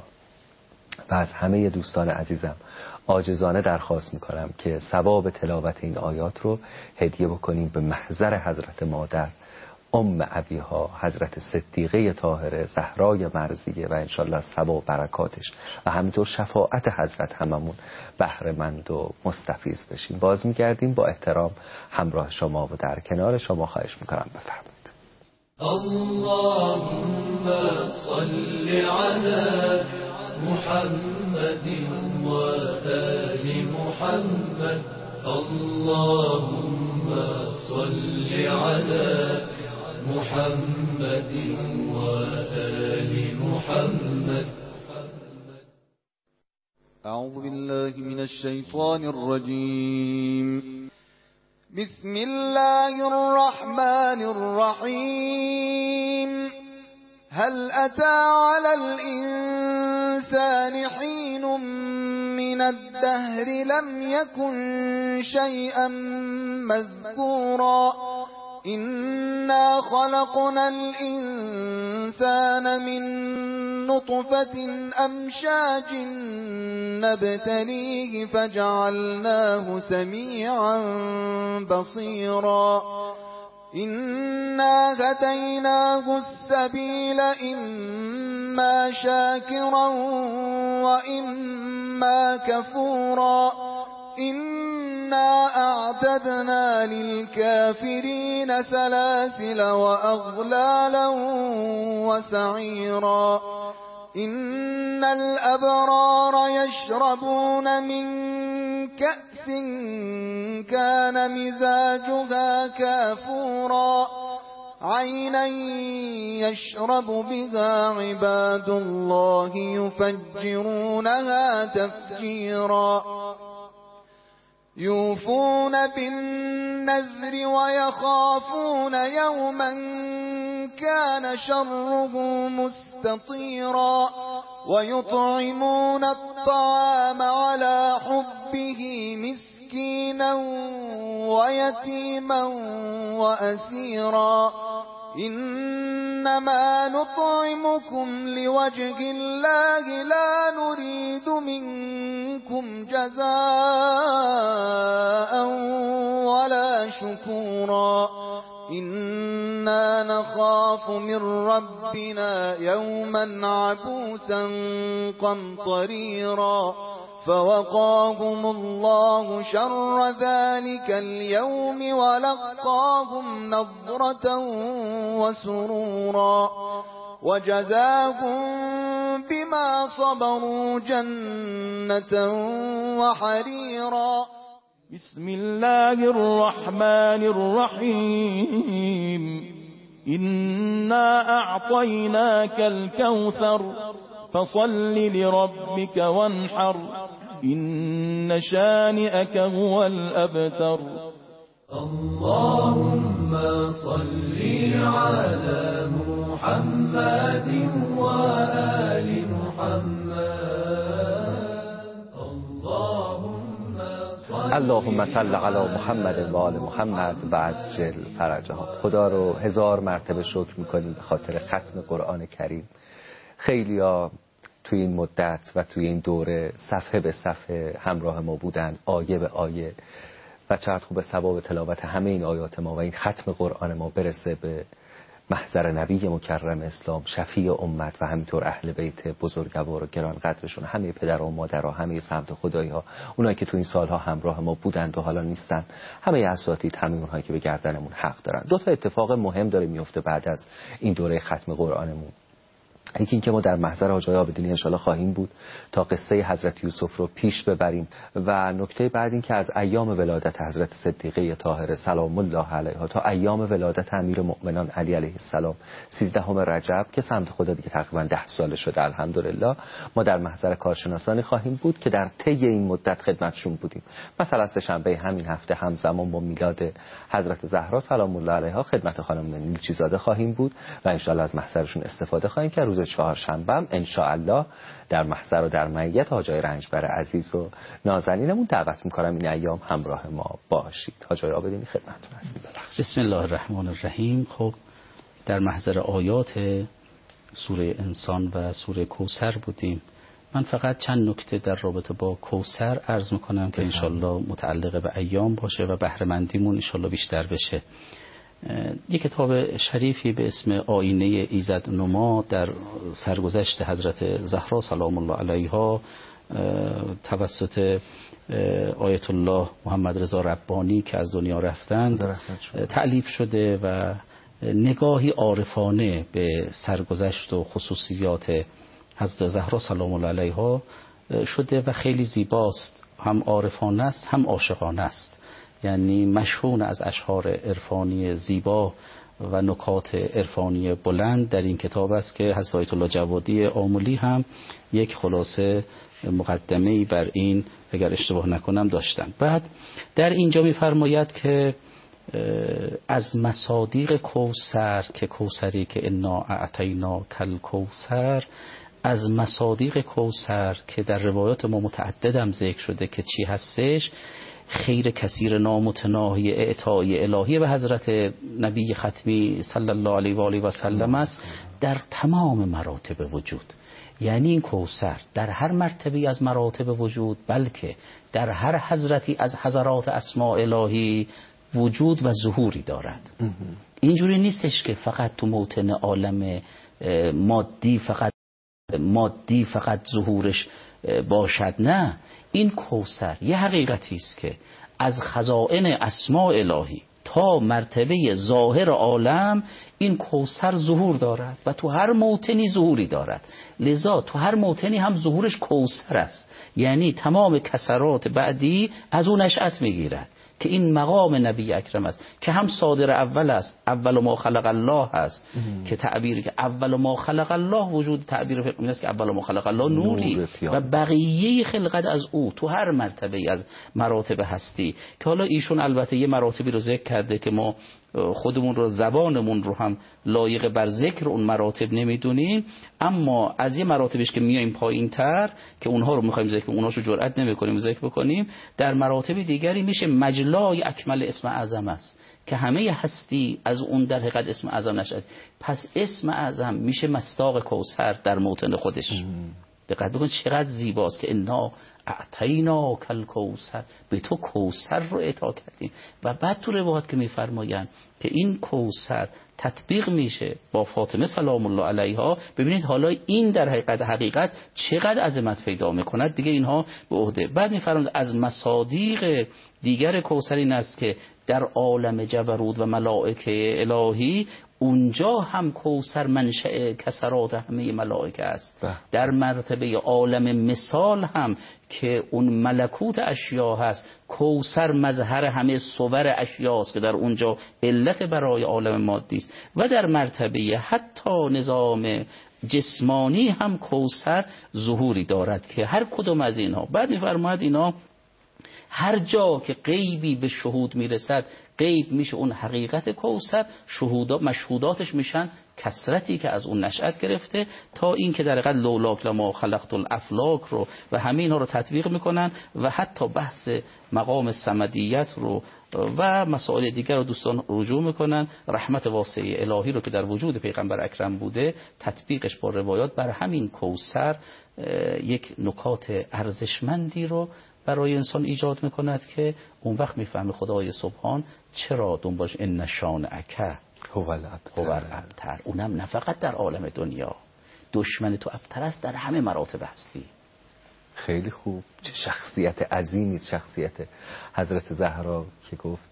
Speaker 2: و از همه دوستان عزیزم عاجزانه درخواست میکنم که ثواب تلاوت این آیات رو هدیه بکنیم به محضر حضرت مادر ام ابیها حضرت صدیقه طاهره زهرای مرضیه و انشالله ثواب برکاتش و همینطور شفاعت حضرت هممون بهره مند و مستفیض بشیم. باز میگردیم با احترام همراه شما و در کنار شما. خواهش میکنم بفرمایید.
Speaker 4: اللهم صل علی محمد و آل محمد. اللهم صل علی محمد و آل محمد.
Speaker 5: اعوذ بالله من الشیطان الرجیم. بسم الله الرحمن الرحیم. هل أتى على الإنسان حين من الدهر لم يكن شيئا مذكورا إنا خلقنا الإنسان من نطفة أمشاج نبتليه فجعلناه سميعا بصيرا إنا هديناه السبيل إما شاكرا وإما كفورا إنا أعتدنا للكافرين سلاسل وأغلالا وسعيرا إن الأبرار يشربون من كأس كان مزاجها كافورا عينا يشرب بها عباد الله يفجرونها تفجيرا يوفون بالنذر ويخافون يوما كان شره مستطيرا ويطعمون الطعام على حبه مسكينا ويتيما وأسيرا إنما نطعمكم لوجه الله لا نريد منكم جزاء ولا شكورا إنا نخاف من ربنا يوما عبوسا قمطريرا فوقاهم الله شر ذلك اليوم ولقاهم نضرة وسرورا وجزاهم بما صبروا جنة وحريرا.
Speaker 6: بسم الله الرحمن الرحيم إنا أعطيناك الكوثر فصل لربك وانحر إن شانئك هو الأبتر.
Speaker 4: اللهم صل على محمد وآل محمد.
Speaker 2: اللهم صل علی محمد و آل محمد و عجل فرجهم. خدا رو هزار مرتبه شکر میکنیم به خاطر ختم قرآن کریم. خیلیا توی این مدت و توی این دوره صفحه به صفحه همراه ما بودن، آیه به آیه، و چقدر خوب ثواب تلاوت همه این آیات ما و این ختم قرآن ما برسه به محضر نبی مکرم اسلام، شفیع امت، و همینطور اهل بیت بزرگوار و گران قدرشون، همه پدر و مادرها، همه سمت خدایی ها، اونایی که تو این سالها همراه ما بودند و حالا نیستن، همه اساتید، همه اونهایی که به گردنمون حق دارن. دو تا اتفاق مهم داره میفته بعد از این دوره ختم قرآنمون. یکی این که ما در محضر حاج آقای عابدینی انشالله خواهیم بود تا قصه حضرت یوسف رو پیش ببریم، و نکته بعد این که از ایام ولادت حضرت صدیقه طاهره سلام الله علیها تا ایام ولادت امیرالمؤمنین علی علیه السلام 13 رجب که سمت خدا دیگه تقریبا 10 سال شده الحمدلله، ما در محضر کارشناسانی خواهیم بود که در طی این مدت خدمتشون بودیم. مثلا سه‌شنبه همین هفته همزمان با میلاد حضرت زهرا سلام الله علیها خدمت خانم نیلچی زاده خواهیم بود و انشالله از محضرشون استفاده خواهیم کرد. روز چهارشنبه هم انشاءالله در محضر و در معیت حاج آقای رنجبر عزیز و نازنینمون دعوت میکنم این ایام همراه ما باشید. حاج آقای عابدینی خدمتتون هستیم.
Speaker 3: بسم الله الرحمن الرحیم. خب در محضر آیات سوره انسان و سوره کوثر بودیم. من فقط چند نکته در رابطه با کوثر عرض میکنم که انشالله متعلق به ایام باشه و بهره‌مندیمون انشالله بیشتر بشه. یک کتاب شریفی به اسم آینه ایزدنما در سرگذشت حضرت زهرا سلام الله علیها توسط آیت الله محمد رضا ربانی که از دنیا رفتند تألیف شده و نگاهی عارفانه به سرگذشت و خصوصیات حضرت زهرا سلام الله علیها شده و خیلی زیباست، هم عارفانه است هم عاشقانه است. یعنی مشحون از اشعار عرفانی زیبا و نکات عرفانی بلند در این کتاب است که حضرت آیت الله جوادی آملی هم یک خلاصه مقدمه‌ای بر این اگر اشتباه نکنم داشتن. بعد در اینجا می‌فرماید که از مصادیق کوثر که کوثری که انا اعطینا کل کوثر، از مصادیق کوثر که در روایات ما متعددم ذکر شده که چی هستش، خیر کثیر نامتناهی اعطای الهی به حضرت نبی ختمی صلی الله علیه و آله و سلم است در تمام مراتب وجود. یعنی این کوثر در هر مرتبه از مراتب وجود، بلکه در هر حضرتی از حضرات اسماء الهی وجود و ظهوری دارد. اینجوری نیستش که فقط تو موطن عالم مادی فقط ظهورش باشد. نه، این کوثر یه حقیقتی است که از خزائن اسماء الهی تا مرتبه ظاهر عالم این کوثر ظهور دارد و تو هر موطنی ظهوری دارد. لذا تو هر موطنی هم ظهورش کوثر است، یعنی تمام کسرات بعدی از اون نشأت میگیرد که این مقام نبی اکرم است که هم صادر اول است، اول ما خلق الله است که تعبیری که اول ما خلق الله وجود تعبیر فقهی است که اول ما خلق الله نوری و بقیه خلقت از او تو هر مرتبه از مراتب هستی که حالا ایشون البته یه مراتبی رو ذکر کرده که ما خودمون رو زبانمون رو هم لایق بر ذکر اون مراتب نمیدونیم، اما از یه مراتبش که میایم پایین تر که اونها رو میخوایم ذکر، اونهاشو جرئت نمیکنیم ذکر بکنیم، در مراتب دیگری میشه مجلای اکمل اسم اعظم است که همه هستی از اون در حقیقت اسم اعظم نشد. پس اسم اعظم میشه مصداق کوثر در موطن خودش. دقت بکن چقدر زیباست که انا اعطینا کل کوثر، به تو کوثر رو عطا کردیم. و بعد تو روایات که میفرمایند که این کوثر تطبیق میشه با فاطمه سلام الله علیها، ببینید حالا این در حقیقت چقدر عظمت پیدا میکند دیگه اینها به عهده. بعد میفرمایند از مصادیق دیگر کوثر این است که در عالم جبروت و ملائکه الهی اونجا هم کوثر منشأ کسرات همه ملائکه است. در مرتبه عالم مثال هم که اون ملکوت اشیا هست، کوثر مظهر همه صور اشیاست که در اونجا علت برای عالم مادی است. و در مرتبه حتی نظام جسمانی هم کوثر ظهوری دارد که هر کدوم از اینها، بعد می‌فرماید اینا هر جا که غیبی به شهود میرسد، غیب میشه اون حقیقت کوثر، مشهوداتش میشن کثرتی که از اون نشأت گرفته تا این که در حقیقت لولاک لما خلقت الافلاک رو و همه اینا رو تطبیق میکنن و حتی بحث مقام صمدیت رو و مسائل دیگر رو دوستان رجوع میکنن. رحمت واسعه الهی رو که در وجود پیغمبر اکرم بوده تطبیقش با روایات بر همین کوثر یک نکات ارزشمندی رو برای انسان ایجاد میکند که اون وقت میفهمه خدای سبحان چرا دنبالش ان شانئک هو الابتر، اونم نه فقط در عالم دنیا، دشمن تو ابتر است در همه مراتب هستی.
Speaker 2: خیلی خوب. چه شخصیت عظیمی، شخصیت حضرت زهرا که گفت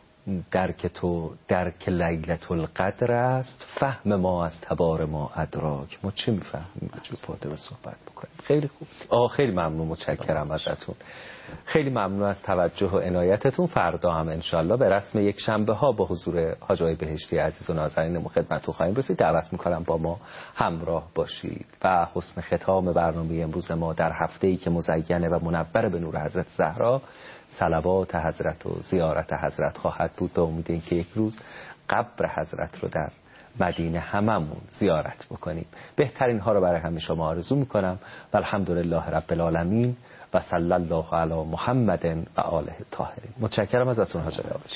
Speaker 2: درک تو درک لیلة القدر است، فهم ما از تبار ما ادراک. ما چه میفهمیم جو پاده به صحبت بکنیم. خیلی خوب. خیلی ممنون، متشکرم ازتون. خیلی ممنون از توجه و عنایتتون. فردا هم انشالله به رسم یک شنبه ها با حضور حاج آقای بهشتی عزیز و نازنین خدمتتون خواهیم رسید. دعوت میکنم با ما همراه باشید و حسن ختام برنامه امروز ما در هفته‌ای که مزینه و منور به نور حضرت زهرا، صلوات حضرت و زیارت حضرت خواهد بود. به امید اینکه یک روز قبر حضرت رو در مدینه هممون زیارت بکنیم. بهترین ها رو برای همه شما آرزو میکنم و الحمدلله رب العالمین و صلی الله علی محمد و آله الطاهرین. متشکرم از اون حاج آقا.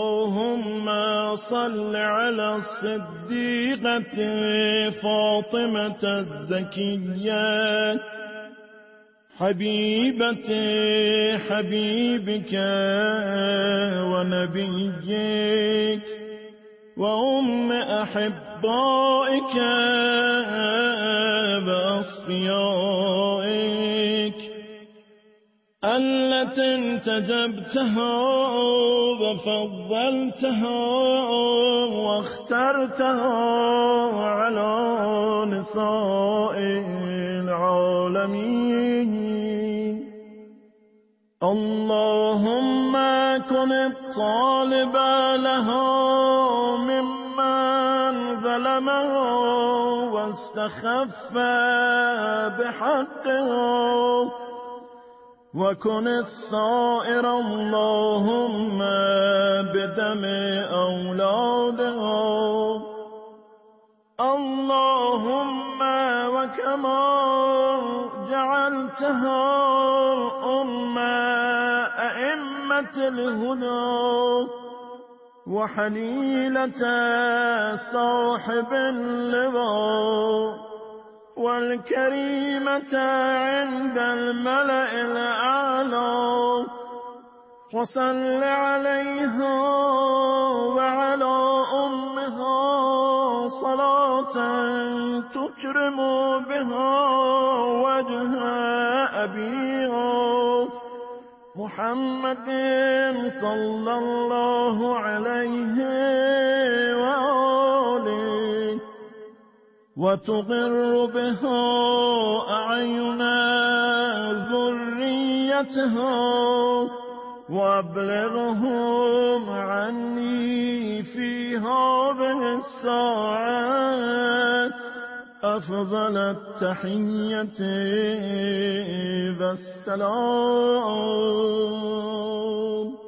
Speaker 6: اللهم صل علی الصدیقة فاطمة الزکیة حبیبت حبیبک و نبیک و ام احبائک و اصفیائک التي انتجبتها وفضلتها واخترتها على نساء العالمين. اللهم كن الطالب لها ممن ظلمها واستخف بحقها وكن السائر اللهم بدم أولادهم اللهم وكما جعلتها أئمة الهدى وحليلة صاحب اللواء والكريمة عند الملأ الأعلى وصل عليها وعلى أمها صلاة تكرم بها وجه أبيها محمد صلى الله عليه وآله وتقر بها أعين ذريتها وأبلغهم عني في هذه الساعة أفضل التحية والسلام.